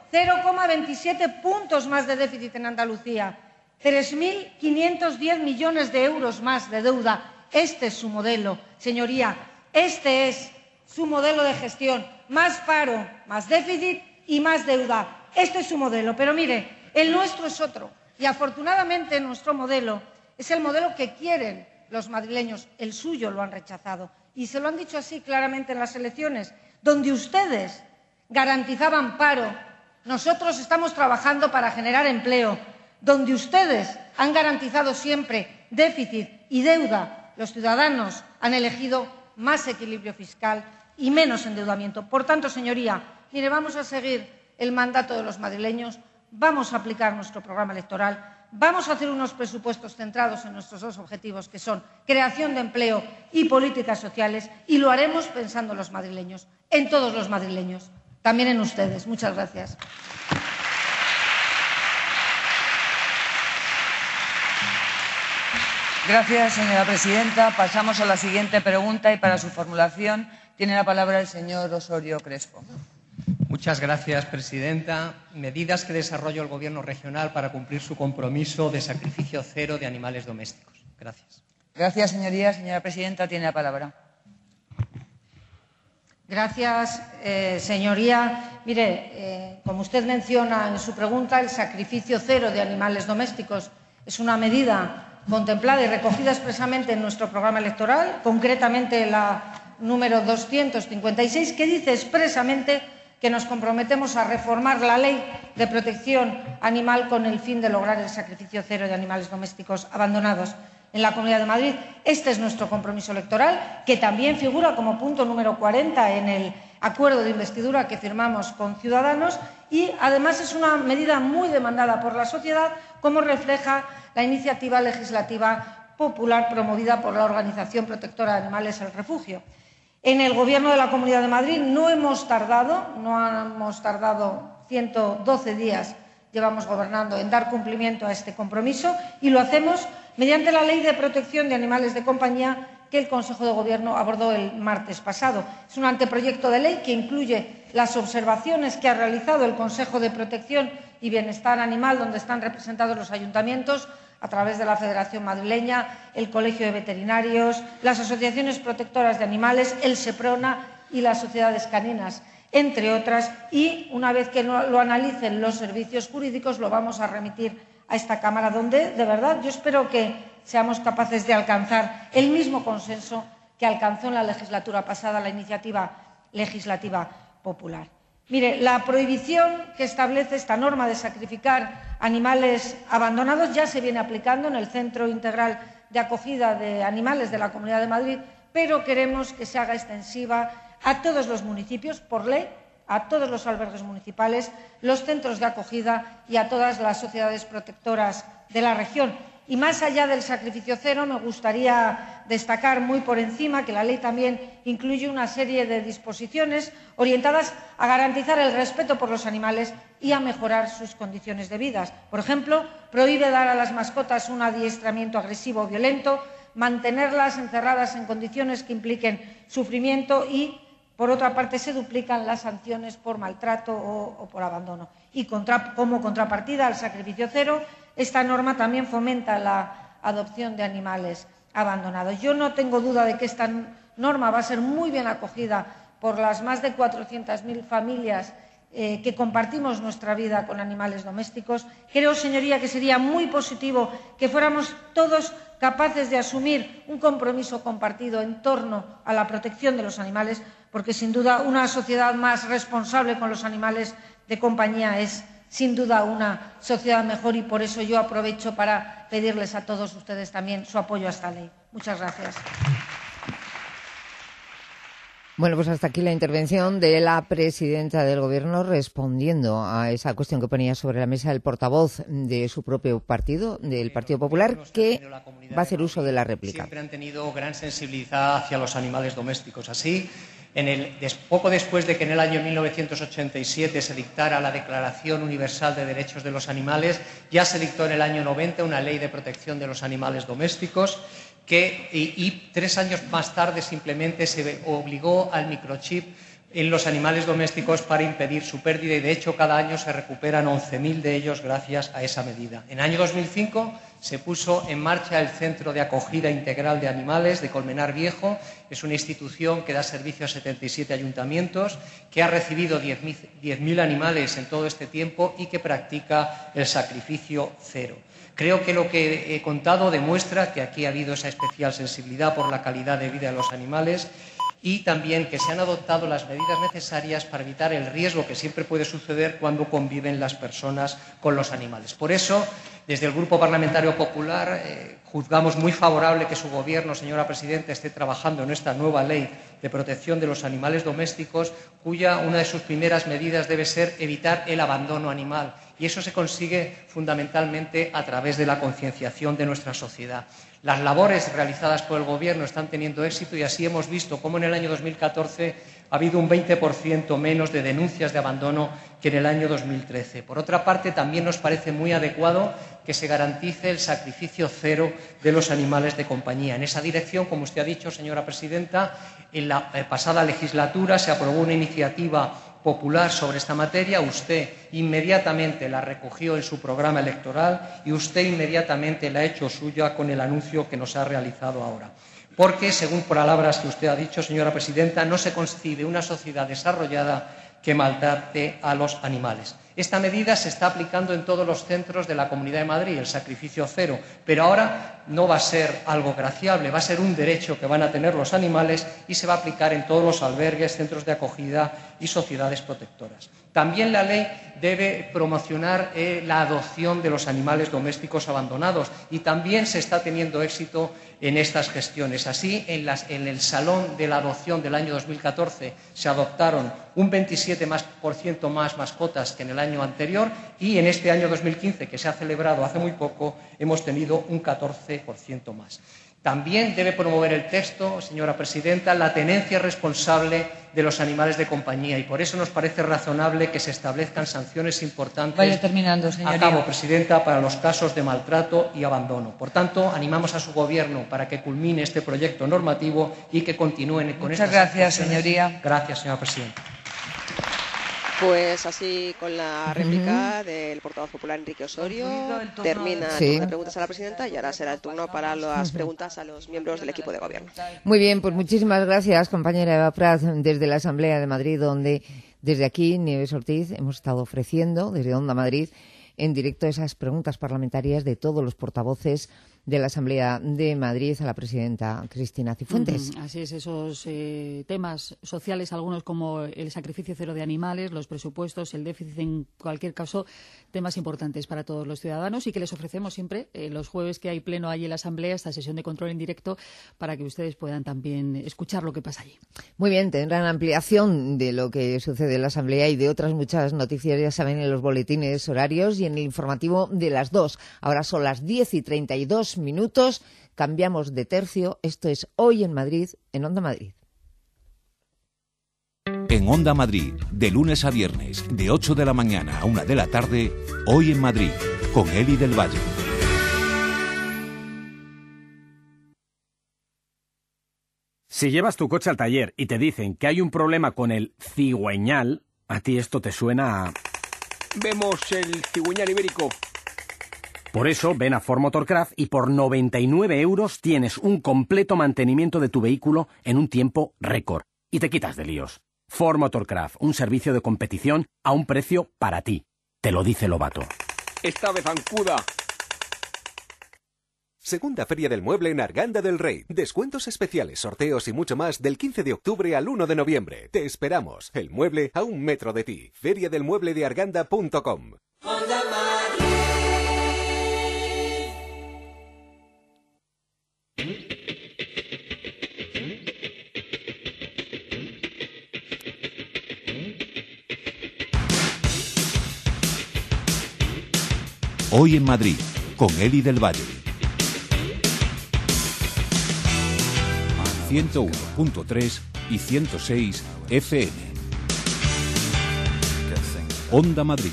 cero coma veintisiete puntos más de déficit en Andalucía, tres mil quinientos diez millones de euros más de deuda. Este es su modelo, señoría, este es su modelo de gestión. Más paro, más déficit y más deuda. Este es su modelo. Pero mire, el nuestro es otro. Y afortunadamente nuestro modelo es el modelo que quieren los madrileños. El suyo lo han rechazado. Y se lo han dicho así claramente en las elecciones, donde ustedes garantizaban paro. Nosotros estamos trabajando para generar empleo. Donde ustedes han garantizado siempre déficit y deuda, los ciudadanos han elegido más equilibrio fiscal y menos endeudamiento. Por tanto, señoría, mire, vamos a seguir el mandato de los madrileños, vamos a aplicar nuestro programa electoral, vamos a hacer unos presupuestos centrados en nuestros dos objetivos, que son creación de empleo y políticas sociales, y lo haremos pensando en los madrileños, en todos los madrileños, también en ustedes. Muchas gracias. Gracias, señora presidenta. Pasamos a la siguiente pregunta y para su formulación tiene la palabra el señor Osorio Crespo. Muchas gracias, presidenta. Medidas que desarrolla el Gobierno regional para cumplir su compromiso de sacrificio cero de animales domésticos. Gracias. Gracias, señoría. Señora presidenta, tiene la palabra. Gracias, eh, señoría. Mire, eh, como usted menciona en su pregunta, el sacrificio cero de animales domésticos es una medida contemplada y recogida expresamente en nuestro programa electoral, concretamente la número doscientos cincuenta y seis, que dice expresamente que nos comprometemos a reformar la Ley de Protección Animal con el fin de lograr el sacrificio cero de animales domésticos abandonados en la Comunidad de Madrid. Este es nuestro compromiso electoral, que también figura como punto número cuarenta en el acuerdo de investidura que firmamos con Ciudadanos, y además es una medida muy demandada por la sociedad, como refleja la iniciativa legislativa popular promovida por la Organización Protectora de Animales El Refugio. En el Gobierno de la Comunidad de Madrid no hemos tardado, no hemos tardado ciento doce días, llevamos gobernando, en dar cumplimiento a este compromiso, y lo hacemos mediante la Ley de Protección de Animales de Compañía que el Consejo de Gobierno abordó el martes pasado. Es un anteproyecto de ley que incluye las observaciones que ha realizado el Consejo de Protección y Bienestar Animal, donde están representados los ayuntamientos, a través de la Federación Madrileña, el Colegio de Veterinarios, las asociaciones protectoras de animales, el SEPRONA y las sociedades caninas, entre otras, y una vez que lo analicen los servicios jurídicos lo vamos a remitir a esta Cámara, donde, de verdad, yo espero que seamos capaces de alcanzar el mismo consenso que alcanzó en la legislatura pasada la iniciativa legislativa popular. Mire, la prohibición que establece esta norma de sacrificar animales abandonados ya se viene aplicando en el Centro Integral de Acogida de Animales de la Comunidad de Madrid, pero queremos que se haga extensiva a todos los municipios, por ley, a todos los albergues municipales, los centros de acogida y a todas las sociedades protectoras de la región. Y más allá del sacrificio cero, me gustaría destacar muy por encima que la ley también incluye una serie de disposiciones orientadas a garantizar el respeto por los animales y a mejorar sus condiciones de vida. Por ejemplo, prohíbe dar a las mascotas un adiestramiento agresivo o violento, mantenerlas encerradas en condiciones que impliquen sufrimiento y, por otra parte, se duplican las sanciones por maltrato o, o por abandono. Y contra, como contrapartida al sacrificio cero, esta norma también fomenta la adopción de animales abandonados. Yo no tengo duda de que esta norma va a ser muy bien acogida por las más de cuatrocientas mil familias eh, que compartimos nuestra vida con animales domésticos. Creo, señoría, que sería muy positivo que fuéramos todos capaces de asumir un compromiso compartido en torno a la protección de los animales, porque sin duda una sociedad más responsable con los animales de compañía es sin duda una sociedad mejor, y por eso yo aprovecho para pedirles a todos ustedes también su apoyo a esta ley. Muchas gracias. Bueno, pues hasta aquí la intervención de la presidenta del Gobierno respondiendo a esa cuestión que ponía sobre la mesa el portavoz de su propio partido, del Partido Popular, que va a hacer uso de la réplica. Siempre han tenido gran sensibilidad hacia los animales domésticos. Así, en el, des, poco después de que en el año mil novecientos ochenta y siete se dictara la Declaración Universal de Derechos de los Animales, ya se dictó en el año noventa una ley de protección de los animales domésticos, que, y, y tres años más tarde simplemente se obligó al microchip en los animales domésticos para impedir su pérdida y, de hecho, cada año se recuperan once mil de ellos gracias a esa medida. En el año dos mil cinco se puso en marcha el Centro de Acogida Integral de Animales de Colmenar Viejo. Es una institución que da servicio a setenta y siete ayuntamientos, que ha recibido diez mil animales en todo este tiempo y que practica el sacrificio cero. Creo que lo que he contado demuestra que aquí ha habido esa especial sensibilidad por la calidad de vida de los animales y también que se han adoptado las medidas necesarias para evitar el riesgo que siempre puede suceder cuando conviven las personas con los animales. Por eso, desde el Grupo Parlamentario Popular, eh, juzgamos muy favorable que su Gobierno, señora Presidenta, esté trabajando en esta nueva ley de protección de los animales domésticos, cuya una de sus primeras medidas debe ser evitar el abandono animal. Y eso se consigue fundamentalmente a través de la concienciación de nuestra sociedad. Las labores realizadas por el Gobierno están teniendo éxito y así hemos visto cómo en el año dos mil catorce ha habido un veinte por ciento menos de denuncias de abandono que en el año dos mil trece. Por otra parte, también nos parece muy adecuado que se garantice el sacrificio cero de los animales de compañía. En esa dirección, como usted ha dicho, señora Presidenta, en la pasada legislatura se aprobó una iniciativa popular sobre esta materia. Usted inmediatamente la recogió en su programa electoral y usted inmediatamente la ha hecho suya con el anuncio que nos ha realizado ahora. Porque, según palabras que usted ha dicho, señora Presidenta, no se concibe una sociedad desarrollada que maltrate a los animales. Esta medida se está aplicando en todos los centros de la Comunidad de Madrid, el sacrificio cero, pero ahora no va a ser algo graciable, va a ser un derecho que van a tener los animales y se va a aplicar en todos los albergues, centros de acogida y sociedades protectoras. También la ley debe promocionar eh, la adopción de los animales domésticos abandonados y también se está teniendo éxito en estas gestiones. Así, en, las, en el Salón de la Adopción del año dos mil catorce se adoptaron un veintisiete por ciento más mascotas que en el año anterior y en este año dos mil quince, que se ha celebrado hace muy poco, hemos tenido un catorce por ciento más. También debe promover el texto, señora Presidenta, la tenencia responsable de los animales de compañía y por eso nos parece razonable que se establezcan sanciones importantes. Vaya terminando, señoría. Acabo, Presidenta, para los casos de maltrato y abandono. Por tanto, animamos a su Gobierno para que culmine este proyecto normativo y que continúen con estas Muchas gracias, actuaciones. señoría. Gracias, señora Presidenta. Pues así, con la réplica uh-huh. del portavoz popular Enrique Osorio, termina sí. el turno de preguntas a la presidenta y ahora será el turno para las preguntas a los miembros del equipo de gobierno. Muy bien, pues muchísimas gracias, compañera Eva Prat, desde la Asamblea de Madrid, donde desde aquí, Nieves Ortiz, hemos estado ofreciendo, desde Onda Madrid, en directo esas preguntas parlamentarias de todos los portavoces de la Asamblea de Madrid a la presidenta Cristina Cifuentes. Mm, así es, esos eh, temas sociales, algunos como el sacrificio cero de animales, los presupuestos, el déficit, en cualquier caso, temas importantes para todos los ciudadanos y que les ofrecemos siempre eh, los jueves que hay pleno allí en la Asamblea, esta sesión de control en directo, para que ustedes puedan también escuchar lo que pasa allí. Muy bien, tendrán ampliación de lo que sucede en la Asamblea y de otras muchas noticias, ya saben, en los boletines horarios y en el informativo de las dos. Ahora son las diez y treinta y dos minutos, cambiamos de tercio. Esto es Hoy en Madrid, en Onda Madrid. En Onda Madrid, de lunes a viernes, de ocho de la mañana a una de la tarde, Hoy en Madrid, con Eli del Valle. Si llevas tu coche al taller y te dicen que hay un problema con el cigüeñal, a ti esto te suena a... Vemos el cigüeñal ibérico. Por eso, ven a Ford Motorcraft y por noventa y nueve euros tienes un completo mantenimiento de tu vehículo en un tiempo récord. Y te quitas de líos. Ford Motorcraft, un servicio de competición a un precio para ti. Te lo dice Lobato. Esta vez zancuda. Segunda Feria del Mueble en Arganda del Rey. Descuentos especiales, sorteos y mucho más del quince de octubre al uno de noviembre. Te esperamos. El mueble a un metro de ti. feria del mueble de arganda punto com. Hoy en Madrid, con Eli del Valle. ciento uno punto tres y ciento seis F M. Onda Madrid.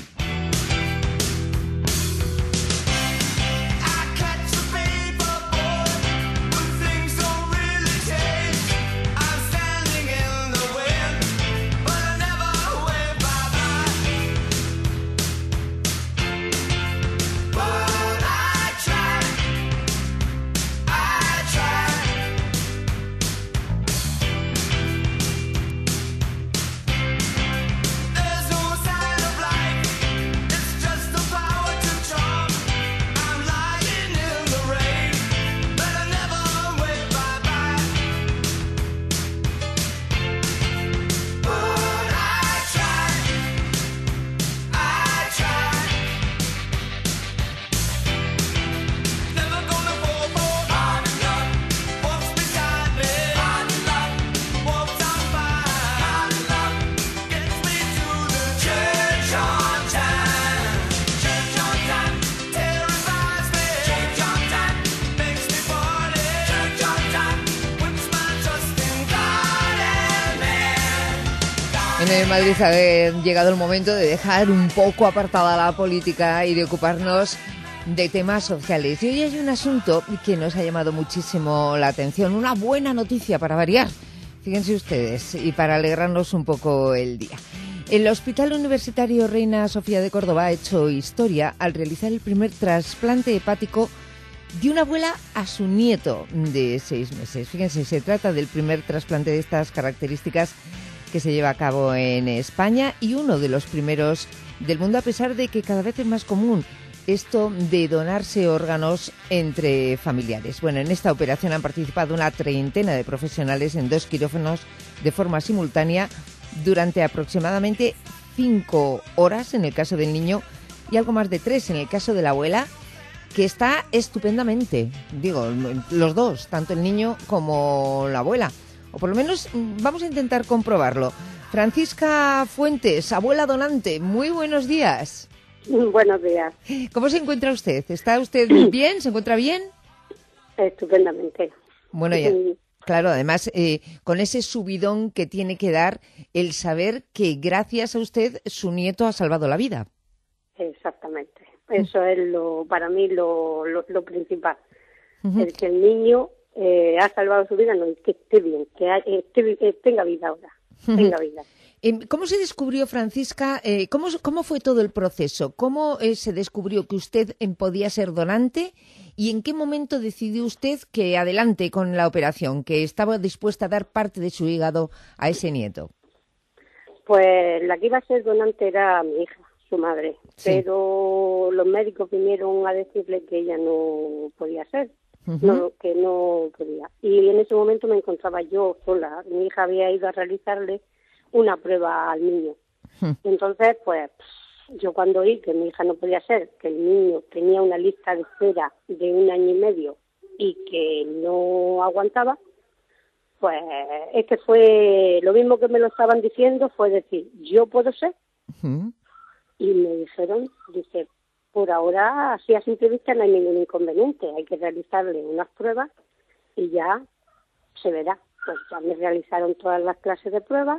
But En Madrid ha llegado el momento de dejar un poco apartada la política y de ocuparnos de temas sociales. Y hoy hay un asunto que nos ha llamado muchísimo la atención, una buena noticia para variar, fíjense ustedes, y para alegrarnos un poco el día. El Hospital Universitario Reina Sofía de Córdoba ha hecho historia al realizar el primer trasplante hepático de una abuela a su nieto de seis meses. Fíjense, se trata del primer trasplante de estas características que se lleva a cabo en España y uno de los primeros del mundo, a pesar de que cada vez es más común esto de donarse órganos entre familiares. Bueno, en esta operación han participado una treintena de profesionales en dos quirófanos de forma simultánea durante aproximadamente cinco horas en el caso del niño y algo más de tres en el caso de la abuela, que está estupendamente, digo, los dos, tanto el niño como la abuela. O por lo menos vamos a intentar comprobarlo. Francisca Fuentes, abuela donante, muy buenos días. Buenos días. ¿Cómo se encuentra usted? ¿Está usted bien? ¿Se encuentra bien? Estupendamente. Bueno, ya, claro, además, eh, con ese subidón que tiene que dar el saber que gracias a usted su nieto ha salvado la vida. Exactamente. Eso es lo para mí lo, lo, lo principal. Uh-huh. El que el niño eh, ha salvado su vida, no, que esté bien, que ha, esté, eh, tenga vida ahora, uh-huh. tenga vida. ¿Cómo se descubrió, Francisca, eh, cómo, cómo fue todo el proceso? ¿Cómo eh, se descubrió que usted eh, podía ser donante? ¿Y en qué momento decidió usted que adelante con la operación, que estaba dispuesta a dar parte de su hígado a ese nieto? Pues la que iba a ser donante era mi hija, su madre, sí. Pero los médicos vinieron a decirle que ella no podía ser, uh-huh. no, que no podía. Y en ese momento me encontraba yo sola. Mi hija había ido a realizarle una prueba al niño. Uh-huh. Entonces, pues, yo cuando oí que mi hija no podía ser, que el niño tenía una lista de espera de un año y medio y que no aguantaba, pues es que fue lo mismo que me lo estaban diciendo, fue decir, yo puedo ser. Uh-huh. Y me dijeron, dice, por ahora, así a simple vista no hay ningún inconveniente, hay que realizarle unas pruebas y ya se verá. Pues ya me realizaron todas las clases de pruebas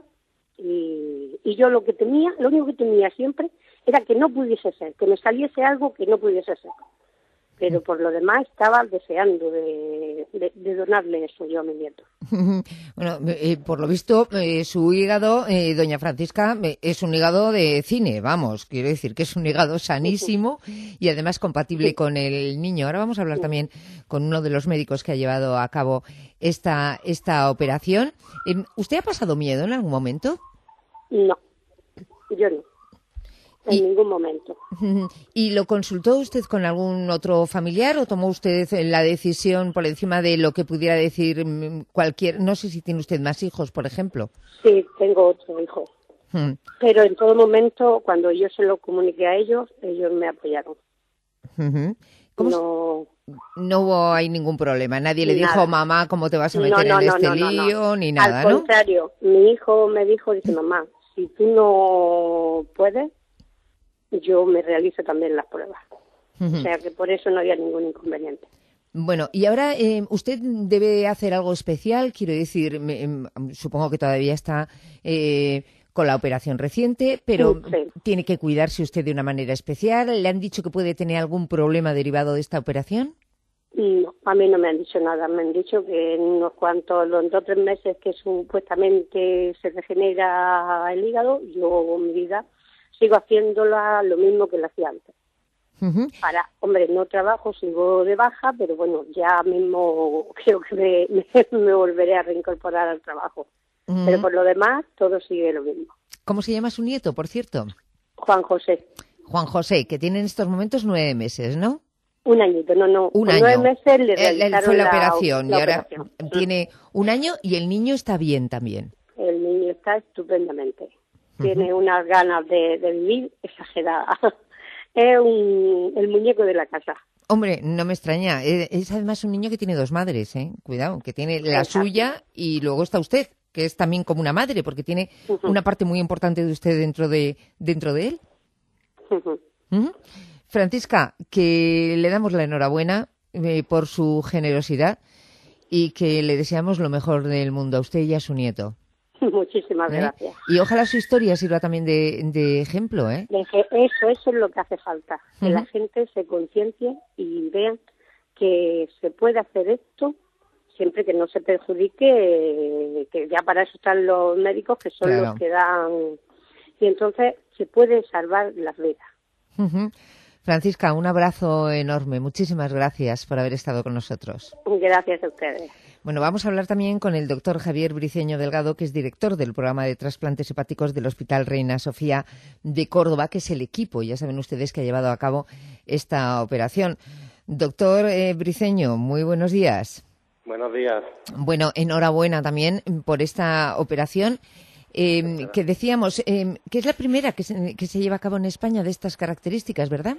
y, y yo lo que temía, lo único que temía siempre era que no pudiese ser, que me saliese algo que no pudiese ser. Pero por lo demás estaba deseando de, de, de donarle eso yo a mi nieto. Bueno, eh, por lo visto, eh, su hígado, eh, doña Francisca, eh, es un hígado de cine, vamos, quiero decir que es un hígado sanísimo y además compatible sí. con el niño. Ahora vamos a hablar sí. también con uno de los médicos que ha llevado a cabo esta, esta operación. Eh, ¿Usted ha pasado miedo en algún momento? No, yo no. En y, ningún momento. ¿Y lo consultó usted con algún otro familiar o tomó usted la decisión por encima de lo que pudiera decir cualquier... No sé si tiene usted más hijos, por ejemplo. Sí, tengo otro hijo. Hmm. Pero en todo momento, cuando yo se lo comuniqué a ellos, ellos me apoyaron. Uh-huh. ¿Cómo no... no hubo ahí ningún problema? Nadie le nada. dijo, mamá, ¿cómo te vas a meter no, no, en este no, no, lío? No, no. Ni nada, Al ¿no? contrario, mi hijo me dijo, dice, mamá, si tú no puedes, yo me realizo también las pruebas. Uh-huh. O sea que por eso no había ningún inconveniente. Bueno, y ahora eh, usted debe hacer algo especial, quiero decir, me, eh, supongo que todavía está eh, con la operación reciente, pero sí. tiene que cuidarse usted de una manera especial. ¿Le han dicho que puede tener algún problema derivado de esta operación? No, a mí no me han dicho nada. Me han dicho que en unos cuantos, los dos o tres meses que supuestamente se regenera el hígado, yo mi vida sigo haciéndola lo mismo que la hacía antes. Uh-huh. Para, hombre, no trabajo, sigo de baja, pero bueno, ya mismo creo que me, me, me volveré a reincorporar al trabajo. Uh-huh. Pero por lo demás, todo sigue lo mismo. ¿Cómo se llama su nieto, por cierto? Juan José. Juan José, que tiene en estos momentos nueve meses, ¿no? Un añito, no, no. Un Con año. Nueve meses le realizaron Él fue la, la operación la y ahora operación. tiene un año y el niño está bien también. El niño está estupendamente. Tiene uh-huh. unas ganas de, de vivir exageradas. Es un, el muñeco de la casa. Hombre, no me extraña. Es además un niño que tiene dos madres, ¿eh? Cuidado, que tiene la Exacto. suya y luego está usted, que es también como una madre, porque tiene uh-huh. una parte muy importante de usted dentro de dentro de él. Uh-huh. Uh-huh. Francisca, que le damos la enhorabuena eh, por su generosidad y que le deseamos lo mejor del mundo a usted y a su nieto. Muchísimas ¿Eh? gracias. Y ojalá su historia sirva también de, de ejemplo, ¿eh? Eso, eso es lo que hace falta, que uh-huh. la gente se conciencie y vean que se puede hacer esto siempre que no se perjudique, que ya para eso están los médicos, que son claro. los que dan, y entonces se puede salvar las vidas. Uh-huh. Francisca, un abrazo enorme. Muchísimas gracias por haber estado con nosotros. Gracias a ustedes. Bueno, vamos a hablar también con el doctor Javier Briceño Delgado, que es director del programa de trasplantes hepáticos del Hospital Reina Sofía de Córdoba, que es el equipo, ya saben ustedes, que ha llevado a cabo esta operación. Doctor eh, Briceño, muy buenos días. Buenos días. Bueno, enhorabuena también por esta operación. Eh, que decíamos, eh, que es la primera que se, que se lleva a cabo en España de estas características, ¿verdad?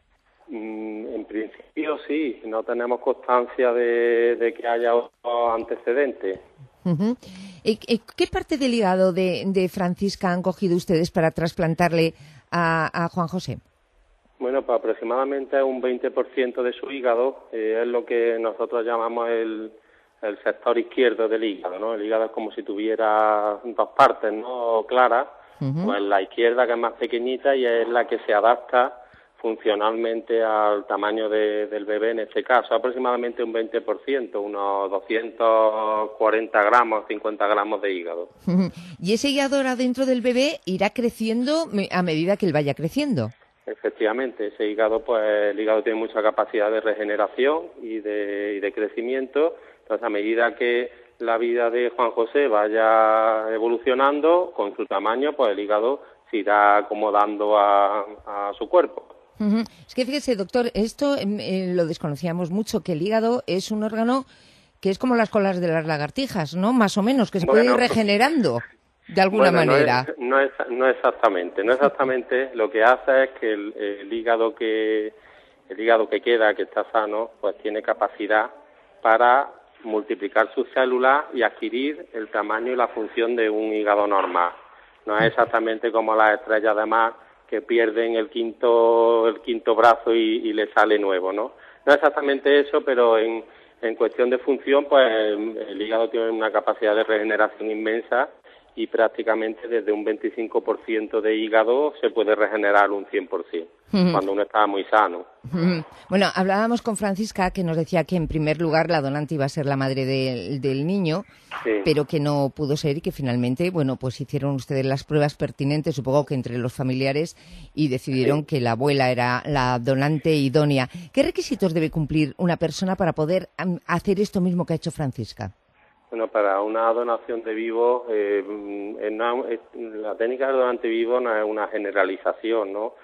Mm, en principio sí, no tenemos constancia de, de que haya otro antecedente. Uh-huh. ¿Y, y qué parte del hígado de, de Francisca han cogido ustedes para trasplantarle a, a Juan José? Bueno, pues aproximadamente un veinte por ciento de su hígado eh, es lo que nosotros llamamos el... el sector izquierdo del hígado, ¿no? El hígado es como si tuviera dos partes, ¿no? Claras, uh-huh. Pues la izquierda, que es más pequeñita y es la que se adapta funcionalmente al tamaño de, del bebé en este caso, aproximadamente un veinte por ciento, unos doscientos cuarenta gramos, cincuenta gramos de hígado. Uh-huh. Y ese hígado ahora dentro del bebé irá creciendo a medida que él vaya creciendo. Efectivamente, ese hígado, pues el hígado tiene mucha capacidad de regeneración y de, y de crecimiento. Entonces, a medida que la vida de Juan José vaya evolucionando, con su tamaño, pues el hígado se irá acomodando a, a su cuerpo. Uh-huh. Es que fíjese, doctor, esto eh, lo desconocíamos mucho, que el hígado es un órgano que es como las colas de las lagartijas, ¿no? Más o menos, que se bueno, puede ir regenerando de alguna bueno, manera. No es, no es, no exactamente, no exactamente. Lo que hace es que el, el hígado que el hígado que queda, que está sano, pues tiene capacidad para multiplicar sus células y adquirir el tamaño y la función de un hígado normal. No es exactamente como las estrellas de mar, que pierden el quinto el quinto brazo y, y le sale nuevo, ¿no? No es exactamente eso, pero en, en cuestión de función, pues el, el hígado tiene una capacidad de regeneración inmensa y prácticamente desde un veinticinco por ciento de hígado se puede regenerar un cien por ciento, uh-huh. cuando uno está muy sano. Uh-huh. Bueno, hablábamos con Francisca, que nos decía que en primer lugar la donante iba a ser la madre de, del niño, sí. pero que no pudo ser y que finalmente, bueno, pues hicieron ustedes las pruebas pertinentes, supongo que entre los familiares, y decidieron sí. que la abuela era la donante idónea. ¿Qué requisitos debe cumplir una persona para poder um, hacer esto mismo que ha hecho Francisca? Bueno, para una donación de vivo, eh, en una, en la técnica del donante vivo no es una generalización, ¿no?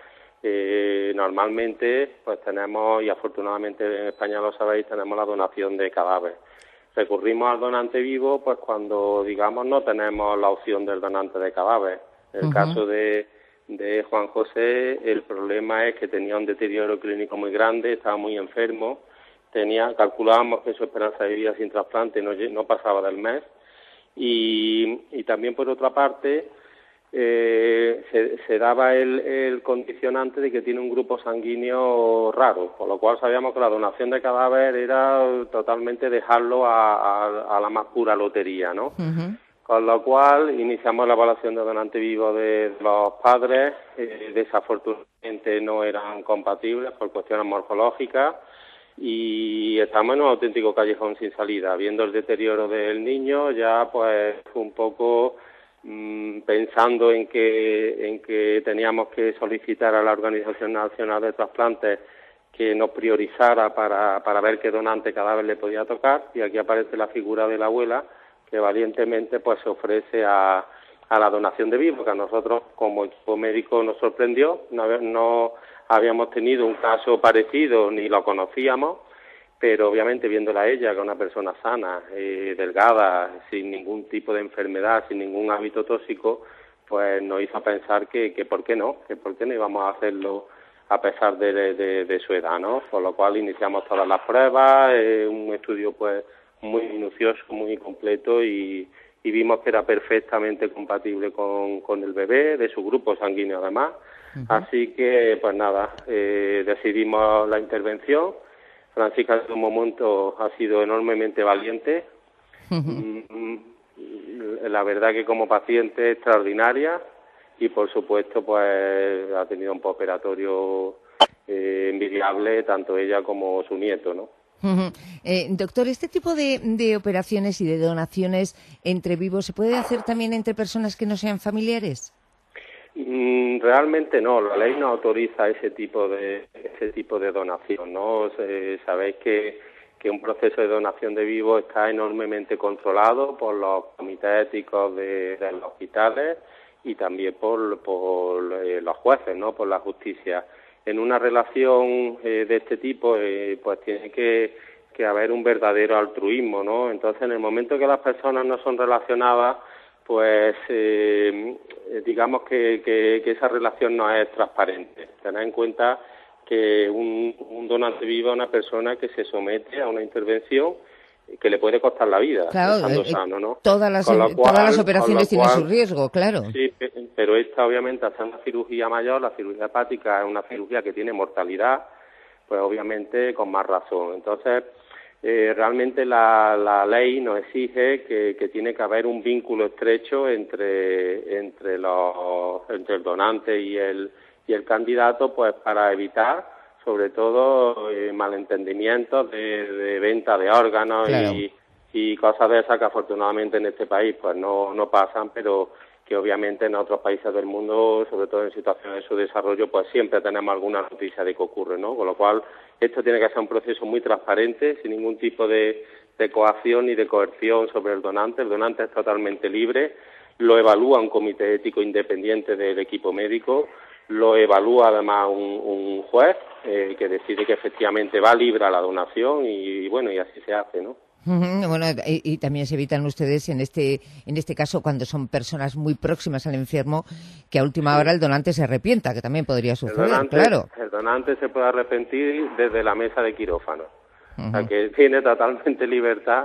Eh, normalmente, pues tenemos, y afortunadamente en España lo sabéis, tenemos la donación de cadáver. Recurrimos al donante vivo, pues cuando, digamos, no tenemos la opción del donante de cadáver. En el uh-huh. caso de, de Juan José, el problema es que tenía un deterioro clínico muy grande, estaba muy enfermo. Tenía, calculábamos que su esperanza de vida sin trasplante no, no pasaba del mes y, y también por otra parte eh, se, se daba el, el condicionante de que tiene un grupo sanguíneo raro, por lo cual sabíamos que la donación de cadáver era totalmente dejarlo a, a, a la más pura lotería, ¿no? Uh-huh. Con lo cual iniciamos la evaluación de donante vivo de los padres, eh, desafortunadamente no eran compatibles por cuestiones morfológicas. Y estamos en un auténtico callejón sin salida. Viendo el deterioro del niño, ya pues un poco mmm, pensando en que en que teníamos que solicitar a la Organización Nacional de Trasplantes que nos priorizara para, para ver qué donante cadáver le podía tocar. Y aquí aparece la figura de la abuela, que valientemente pues se ofrece a, a la donación de vivo, que a nosotros como equipo médico nos sorprendió. No, no habíamos tenido un caso parecido ni lo conocíamos, pero obviamente viéndola a ella, que es una persona sana, eh, delgada, sin ningún tipo de enfermedad, sin ningún hábito tóxico, pues nos hizo pensar que, que por qué no, que por qué no íbamos a hacerlo a pesar de, de, de su edad, ¿no? Por lo cual iniciamos todas las pruebas, eh, un estudio pues muy minucioso, muy completo y, y vimos que era perfectamente compatible con, con el bebé, de su grupo sanguíneo además. Uh-huh. Así que, pues nada, eh, decidimos la intervención. Francisca en un momento ha sido enormemente valiente. Uh-huh. la verdad que como paciente extraordinaria y por supuesto pues ha tenido un postoperatorio eh, envidiable tanto ella como su nieto, ¿no? Uh-huh. Eh, doctor, ¿este tipo de, de operaciones y de donaciones entre vivos se puede hacer también entre personas que no sean familiares? Mm, realmente no, la ley no autoriza ese tipo de ese tipo de donación, ¿no? Eh, sabéis que, que un proceso de donación de vivos está enormemente controlado por los comités éticos de, de los hospitales y también por, por eh, los jueces, ¿no? Por la justicia. En una relación eh, de este tipo, eh, pues tiene que, que haber un verdadero altruismo, ¿no? Entonces, en el momento que las personas no son relacionadas, pues eh, digamos que, que, que esa relación no es transparente. Tened en cuenta que un, un donante vivo es una persona que se somete a una intervención que le puede costar la vida, claro, estando eh, sano, ¿no? Todas las, cual, todas las operaciones tienen cual, su riesgo, claro. Sí, pero esta obviamente, al ser una cirugía mayor, la cirugía hepática es una cirugía que tiene mortalidad, pues obviamente con más razón. Entonces, eh, realmente la, la ley nos exige que, que tiene que haber un vínculo estrecho entre entre los entre el donante y el y el candidato, pues para evitar sobre todo eh, malentendimientos de, de venta de órganos, claro, y, y cosas de esas que afortunadamente en este país pues no, no pasan, pero que obviamente en otros países del mundo, sobre todo en situaciones de su desarrollo, pues siempre tenemos alguna noticia de que ocurre, ¿no? Con lo cual, esto tiene que ser un proceso muy transparente, sin ningún tipo de, de coacción ni de coerción sobre el donante. El donante es totalmente libre, lo evalúa un comité ético independiente del equipo médico, lo evalúa además un, un juez eh, que decide que efectivamente va libre a la donación y, y bueno, y así se hace, ¿no? Uh-huh. Bueno, y, y también se evitan ustedes en este en este caso cuando son personas muy próximas al enfermo que a última hora el donante se arrepienta, que también podría suceder, el donante, claro. El donante se puede arrepentir desde la mesa de quirófano, uh-huh, o sea que tiene totalmente libertad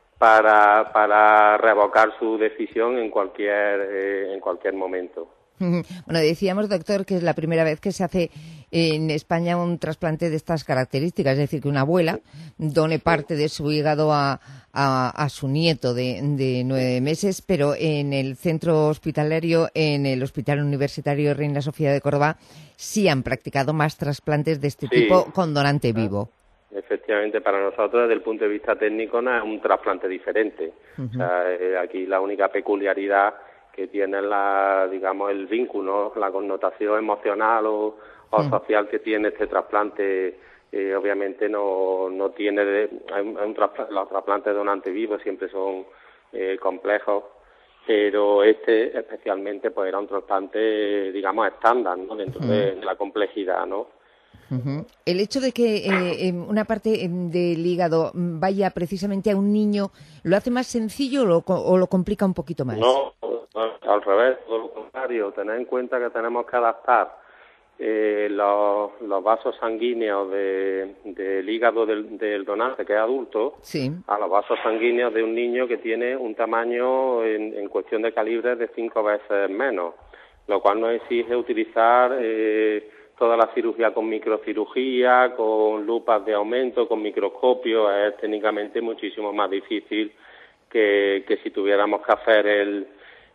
para para revocar su decisión en cualquier eh, en cualquier momento. Bueno, decíamos, doctor, que es la primera vez que se hace en España un trasplante de estas características, es decir, que una abuela done parte de su hígado a, a, a su nieto de, de nueve meses, pero en el centro hospitalario, en el Hospital Universitario Reina Sofía de Córdoba, sí han practicado más trasplantes de este sí. tipo con donante vivo. Efectivamente, para nosotros, desde el punto de vista técnico, no es un trasplante diferente. Uh-huh. O sea, eh, aquí la única peculiaridad que tiene la, digamos, el vínculo, la connotación emocional o, o mm. social que tiene este trasplante, eh, obviamente no, no tiene, de, hay un, hay un traspl- los trasplantes de donante vivo siempre son eh, complejos, pero este especialmente pues era un trasplante, digamos, estándar, ¿no? Dentro mm. de, de la complejidad, ¿no? Uh-huh. El hecho de que eh, una parte del hígado vaya precisamente a un niño, ¿lo hace más sencillo o lo, o lo complica un poquito más? No, al revés, todo lo contrario. Tened en cuenta que tenemos que adaptar eh, los, los vasos sanguíneos de, del hígado del, del donante, que es adulto, sí, a los vasos sanguíneos de un niño que tiene un tamaño en, en cuestión de calibre de cinco veces menos, lo cual nos exige utilizar eh, toda la cirugía con microcirugía, con lupas de aumento, con microscopio. Es técnicamente muchísimo más difícil que, que si tuviéramos que hacer el,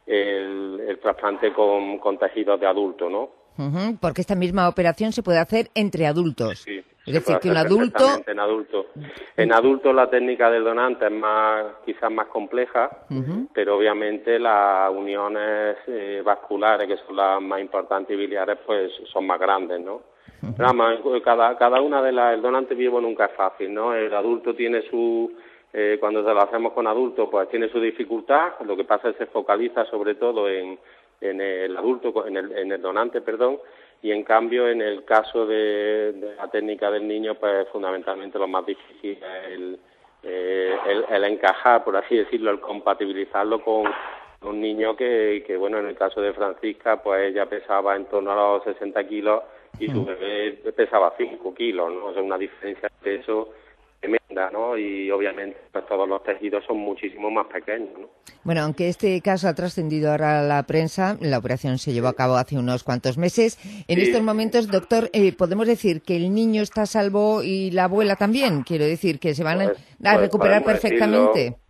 el, el trasplante con, con tejidos de adulto, ¿no? Uh-huh, porque esta misma operación se puede hacer entre adultos. Sí, es decir, que un adulto... En adulto. En adulto la técnica del donante es más, quizás más compleja, uh-huh, pero obviamente las uniones eh, vasculares, que son las más importantes, y biliares, pues son más grandes, ¿no? Uh-huh. Pero además, cada, cada una de las... El donante vivo nunca es fácil, ¿no? El adulto tiene su... Eh, cuando se lo hacemos con adultos, pues tiene su dificultad. Lo que pasa es que se focaliza sobre todo en, en el adulto, en el, en el donante, perdón, y en cambio en el caso de, de la técnica del niño, pues fundamentalmente lo más difícil es el, eh, el, el encajar, por así decirlo, el compatibilizarlo con un niño que, que, bueno, en el caso de Francisca, pues ella pesaba en torno a los sesenta kilos y su bebé pesaba cinco kilos, ¿no? O sea, una diferencia de peso tremenda, ¿no? Y obviamente pues todos los tejidos son muchísimo más pequeños, ¿no? Bueno, aunque este caso ha trascendido ahora a la prensa, la operación se llevó a cabo hace unos cuantos meses. En sí. estos momentos, doctor, eh, ¿podemos decir que el niño está a salvo y la abuela también? Quiero decir, que se van pues, a recuperar perfectamente. Decirlo,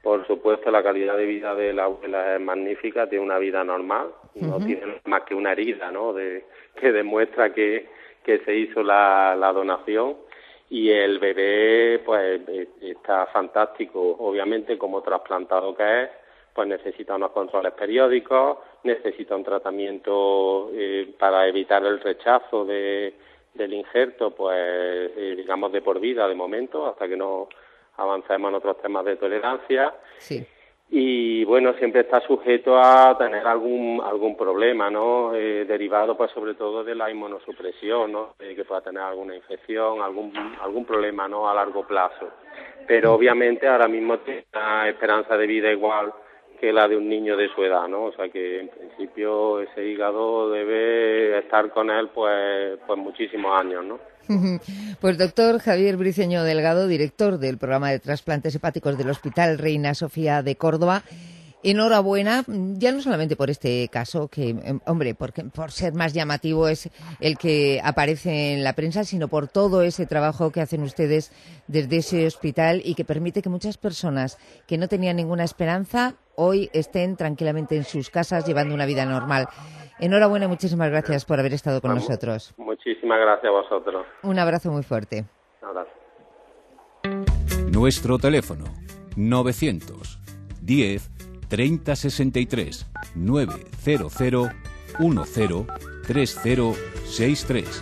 Por supuesto, la calidad de vida de la abuela es magnífica, tiene una vida normal, no uh-huh. tiene más que una herida, ¿no?, de, que demuestra que, que se hizo la, la donación. Y el bebé, pues, está fantástico. Obviamente, como trasplantado que es, pues necesita unos controles periódicos, necesita un tratamiento eh, para evitar el rechazo de, del injerto, pues, eh, digamos, de por vida de momento, hasta que no avancemos en otros temas de tolerancia. Sí. Y bueno, siempre está sujeto a tener algún algún problema, ¿no? Eh, derivado, pues, sobre todo de la inmunosupresión, ¿no? Eh, que pueda tener alguna infección, algún algún problema, ¿no?, a largo plazo. Pero obviamente ahora mismo tiene una esperanza de vida igual que la de un niño de su edad, ¿no? O sea que en principio ese hígado debe estar con él, pues, pues muchísimos años, ¿no? Pues doctor Javier Briceño Delgado, director del programa de trasplantes hepáticos del Hospital Reina Sofía de Córdoba, enhorabuena, ya no solamente por este caso, que, hombre, porque por ser más llamativo es el que aparece en la prensa, sino por todo ese trabajo que hacen ustedes desde ese hospital y que permite que muchas personas que no tenían ninguna esperanza hoy estén tranquilamente en sus casas llevando una vida normal. Enhorabuena y muchísimas gracias por haber estado con Vamos. nosotros. Muchísimas gracias a vosotros. Un abrazo muy fuerte. Un abrazo. Nuestro teléfono novecientos diez treinta sesenta y tres nueve cero cero uno cero tres cero seis tres.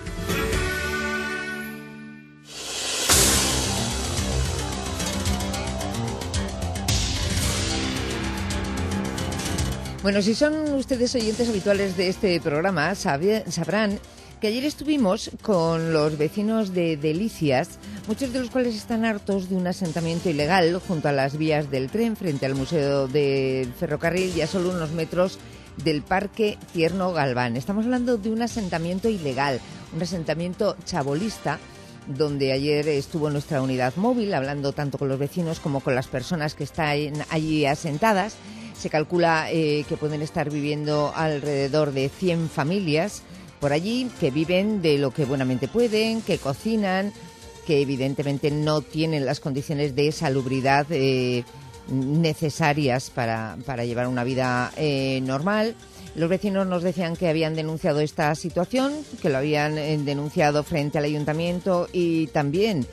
Bueno, si son ustedes oyentes habituales de este programa, sabrán que ayer estuvimos con los vecinos de Delicias, muchos de los cuales están hartos de un asentamiento ilegal junto a las vías del tren frente al Museo del Ferrocarril y a solo unos metros del Parque Tierno Galván. Estamos hablando de un asentamiento ilegal, un asentamiento chabolista, donde ayer estuvo nuestra unidad móvil hablando tanto con los vecinos como con las personas que están allí asentadas. Se calcula eh, que pueden estar viviendo alrededor de cien familias por allí, que viven de lo que buenamente pueden, que cocinan, que evidentemente no tienen las condiciones de salubridad eh, necesarias para, para llevar una vida eh, normal. Los vecinos nos decían que habían denunciado esta situación, que lo habían eh, denunciado frente al ayuntamiento y también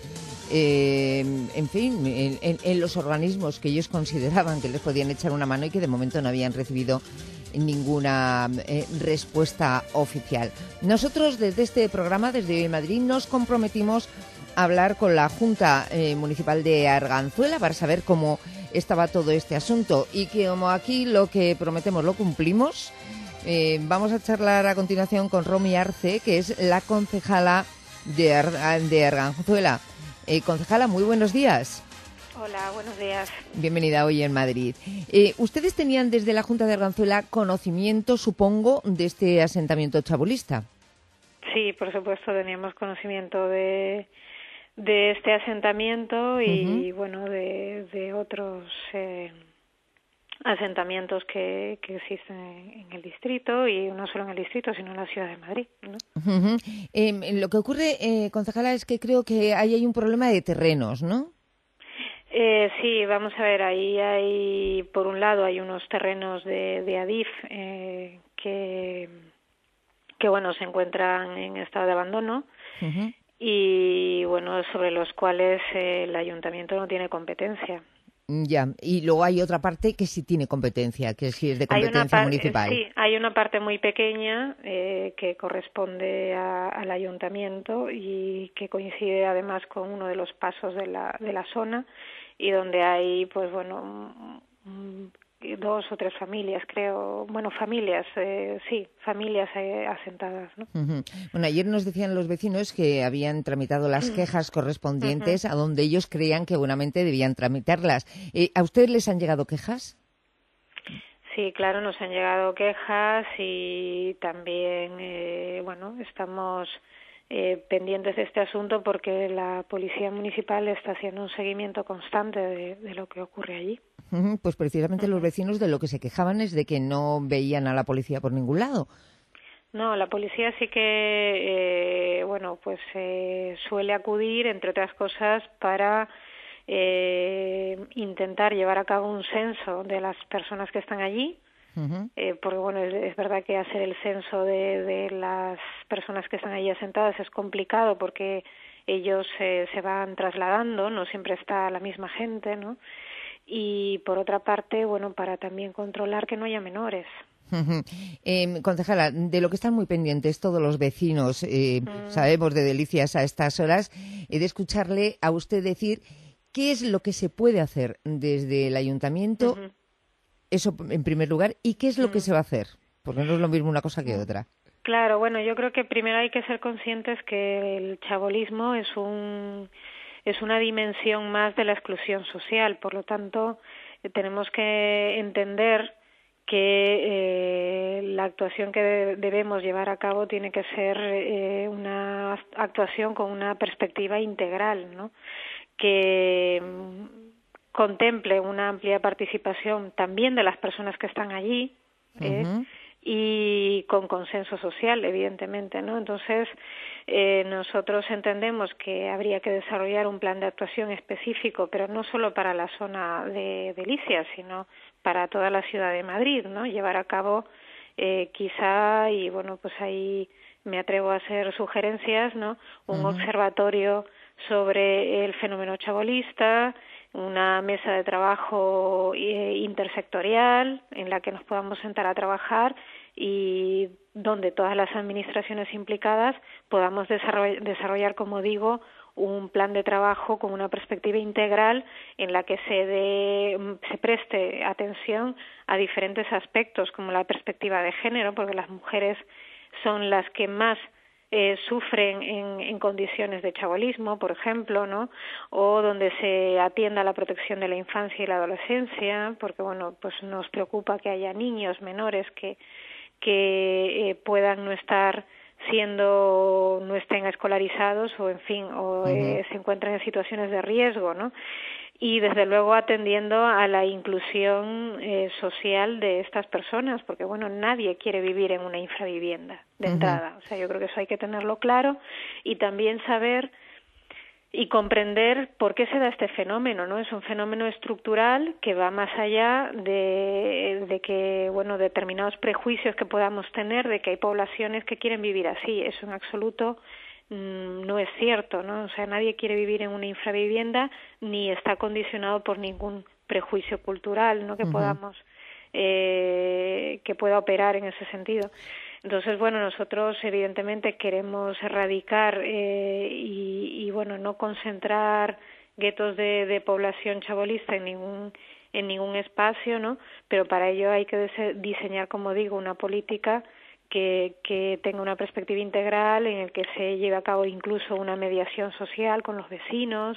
Eh, en fin, en, en, en los organismos que ellos consideraban que les podían echar una mano y que de momento no habían recibido ninguna eh, respuesta oficial. Nosotros desde este programa, desde Hoy en Madrid, nos comprometimos a hablar con la Junta eh, Municipal de Arganzuela para saber cómo estaba todo este asunto y que como aquí lo que prometemos lo cumplimos. Eh, vamos a charlar a continuación con Romy Arce, que es la concejala de, Ar- de Arganzuela. Eh, concejala, muy buenos días. Hola, buenos días. Bienvenida Hoy en Madrid. Eh, ¿Ustedes tenían desde la Junta de Arganzuela conocimiento, supongo, de este asentamiento chabolista? Sí, por supuesto, teníamos conocimiento de, de este asentamiento y, uh-huh. bueno, de, de otros eh, asentamientos que, que existen en el distrito, y no solo en el distrito, sino en la ciudad de Madrid, ¿no? Uh-huh. Eh, lo que ocurre, eh, concejala, es que creo que ahí hay un problema de terrenos, ¿no? Eh, sí, vamos a ver, ahí hay, por un lado, hay unos terrenos de, de Adif eh, que, que, bueno, se encuentran en estado de abandono. Uh-huh. Y, bueno, sobre los cuales eh, el ayuntamiento no tiene competencia. Ya, y luego hay otra parte que sí tiene competencia, que sí es de competencia par- municipal. Sí, hay una parte muy pequeña eh, que corresponde a, al ayuntamiento y que coincide además con uno de los pasos de la, de la zona, y donde hay, pues bueno, dos o tres familias, creo, bueno, familias, eh, sí, familias eh, asentadas, ¿no? Uh-huh. Bueno, ayer nos decían los vecinos que habían tramitado las quejas correspondientes uh-huh. a donde ellos creían que buenamente debían tramitarlas. Eh, ¿A ustedes les han llegado quejas? Sí, claro, nos han llegado quejas y también, eh, bueno, estamos eh, pendientes de este asunto porque la Policía Municipal está haciendo un seguimiento constante de, de lo que ocurre allí. Pues precisamente los vecinos de lo que se quejaban es de que no veían a la policía por ningún lado. No, la policía sí que, eh, bueno, pues eh, suele acudir, entre otras cosas, para eh, intentar llevar a cabo un censo de las personas que están allí. Uh-huh. Eh, porque bueno, es, es verdad que hacer el censo de, de las personas que están allí asentadas es complicado porque ellos eh, se van trasladando, no siempre está la misma gente, ¿no? Y por otra parte, bueno, para también controlar que no haya menores. Uh-huh. Eh, concejala, de lo que están muy pendientes todos los vecinos, eh, uh-huh. sabemos de Delicias a estas horas, he de escucharle a usted decir qué es lo que se puede hacer desde el ayuntamiento. Uh-huh. Eso en primer lugar, ¿y qué es lo que se va a hacer? Porque no es lo mismo una cosa que otra. Claro, bueno, yo creo que primero hay que ser conscientes que el chabolismo es un es una dimensión más de la exclusión social, por lo tanto, eh, tenemos que entender que eh, la actuación que de, debemos llevar a cabo tiene que ser eh, una actuación con una perspectiva integral, ¿no? Que contemple una amplia participación también de las personas que están allí, ¿eh? Uh-huh. Y con consenso social, evidentemente, ¿no? Entonces, eh, nosotros entendemos que habría que desarrollar un plan de actuación específico, pero no solo para la zona de Delicias, sino para toda la ciudad de Madrid, ¿no? Llevar a cabo, eh, quizá, y bueno, pues ahí me atrevo a hacer sugerencias, ¿no? Un uh-huh. observatorio sobre el fenómeno chabolista, una mesa de trabajo eh, intersectorial en la que nos podamos sentar a trabajar y donde todas las administraciones implicadas podamos desarrollar, desarrollar, como digo, un plan de trabajo con una perspectiva integral en la que se dé, se preste atención a diferentes aspectos como la perspectiva de género, porque las mujeres son las que más Eh, sufren en, en condiciones de chabolismo, por ejemplo, ¿no? O donde se atienda la protección de la infancia y la adolescencia, porque bueno, pues nos preocupa que haya niños menores que que eh, puedan no estar siendo, no estén escolarizados o en fin, o eh, uh-huh. se encuentren en situaciones de riesgo, ¿no? Y desde luego atendiendo a la inclusión eh, social de estas personas, porque bueno, nadie quiere vivir en una infravivienda de uh-huh. entrada. O sea, yo creo que eso hay que tenerlo claro y también saber y comprender por qué se da este fenómeno, ¿no? Es un fenómeno estructural que va más allá de, de que, bueno, determinados prejuicios que podamos tener de que hay poblaciones que quieren vivir así. Eso en absoluto no es cierto, ¿no? O sea, nadie quiere vivir en una infravivienda ni está condicionado por ningún prejuicio cultural, ¿no? Que uh-huh. podamos, eh, que pueda operar en ese sentido. Entonces, bueno, nosotros evidentemente queremos erradicar eh, y, y, bueno, no concentrar guetos de, de población chabolista en ningún en ningún espacio, ¿no? Pero para ello hay que diseñar, como digo, una política Que, que tenga una perspectiva integral en el que se lleve a cabo incluso una mediación social con los vecinos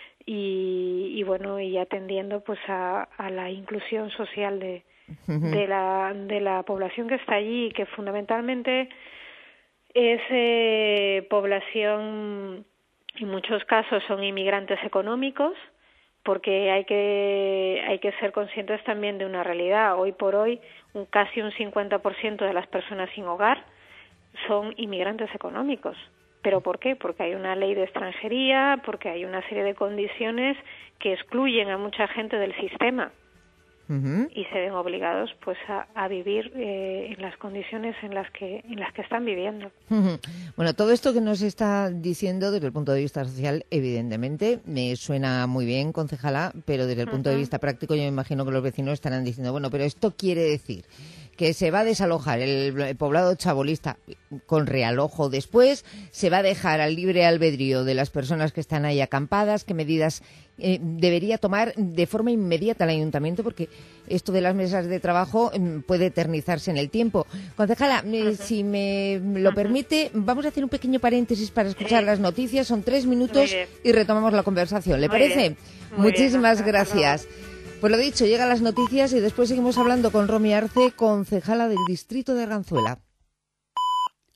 y, y bueno, y atendiendo pues a, a la inclusión social de, uh-huh. de la de la población que está allí, que fundamentalmente es eh, población, en muchos casos son inmigrantes económicos, porque hay que hay que ser conscientes también de una realidad. Hoy por hoy, un, casi un cincuenta por ciento de las personas sin hogar son inmigrantes económicos. ¿Pero por qué? Porque hay una ley de extranjería, porque hay una serie de condiciones que excluyen a mucha gente del sistema. Uh-huh. Y se ven obligados pues a, a vivir eh, en las condiciones en las que en las que están viviendo. Uh-huh. Bueno, todo esto que nos está diciendo desde el punto de vista social, evidentemente me suena muy bien, concejala, pero desde el uh-huh. punto de vista práctico yo me imagino que los vecinos estarán diciendo, bueno, pero esto quiere decir que se va a desalojar el, el poblado chabolista con realojo después, se va a dejar al libre albedrío de las personas que están ahí acampadas, qué medidas eh, debería tomar de forma inmediata el ayuntamiento, porque esto de las mesas de trabajo eh, puede eternizarse en el tiempo. Concejala, eh, uh-huh. si me lo permite, vamos a hacer un pequeño paréntesis para escuchar sí. las noticias, son tres minutos y retomamos la conversación. ¿Le Muy parece? Bien. Muy Muchísimas bien, gracias. Pues lo dicho, llegan las noticias y después seguimos hablando con Romy Arce, concejala del distrito de Arganzuela.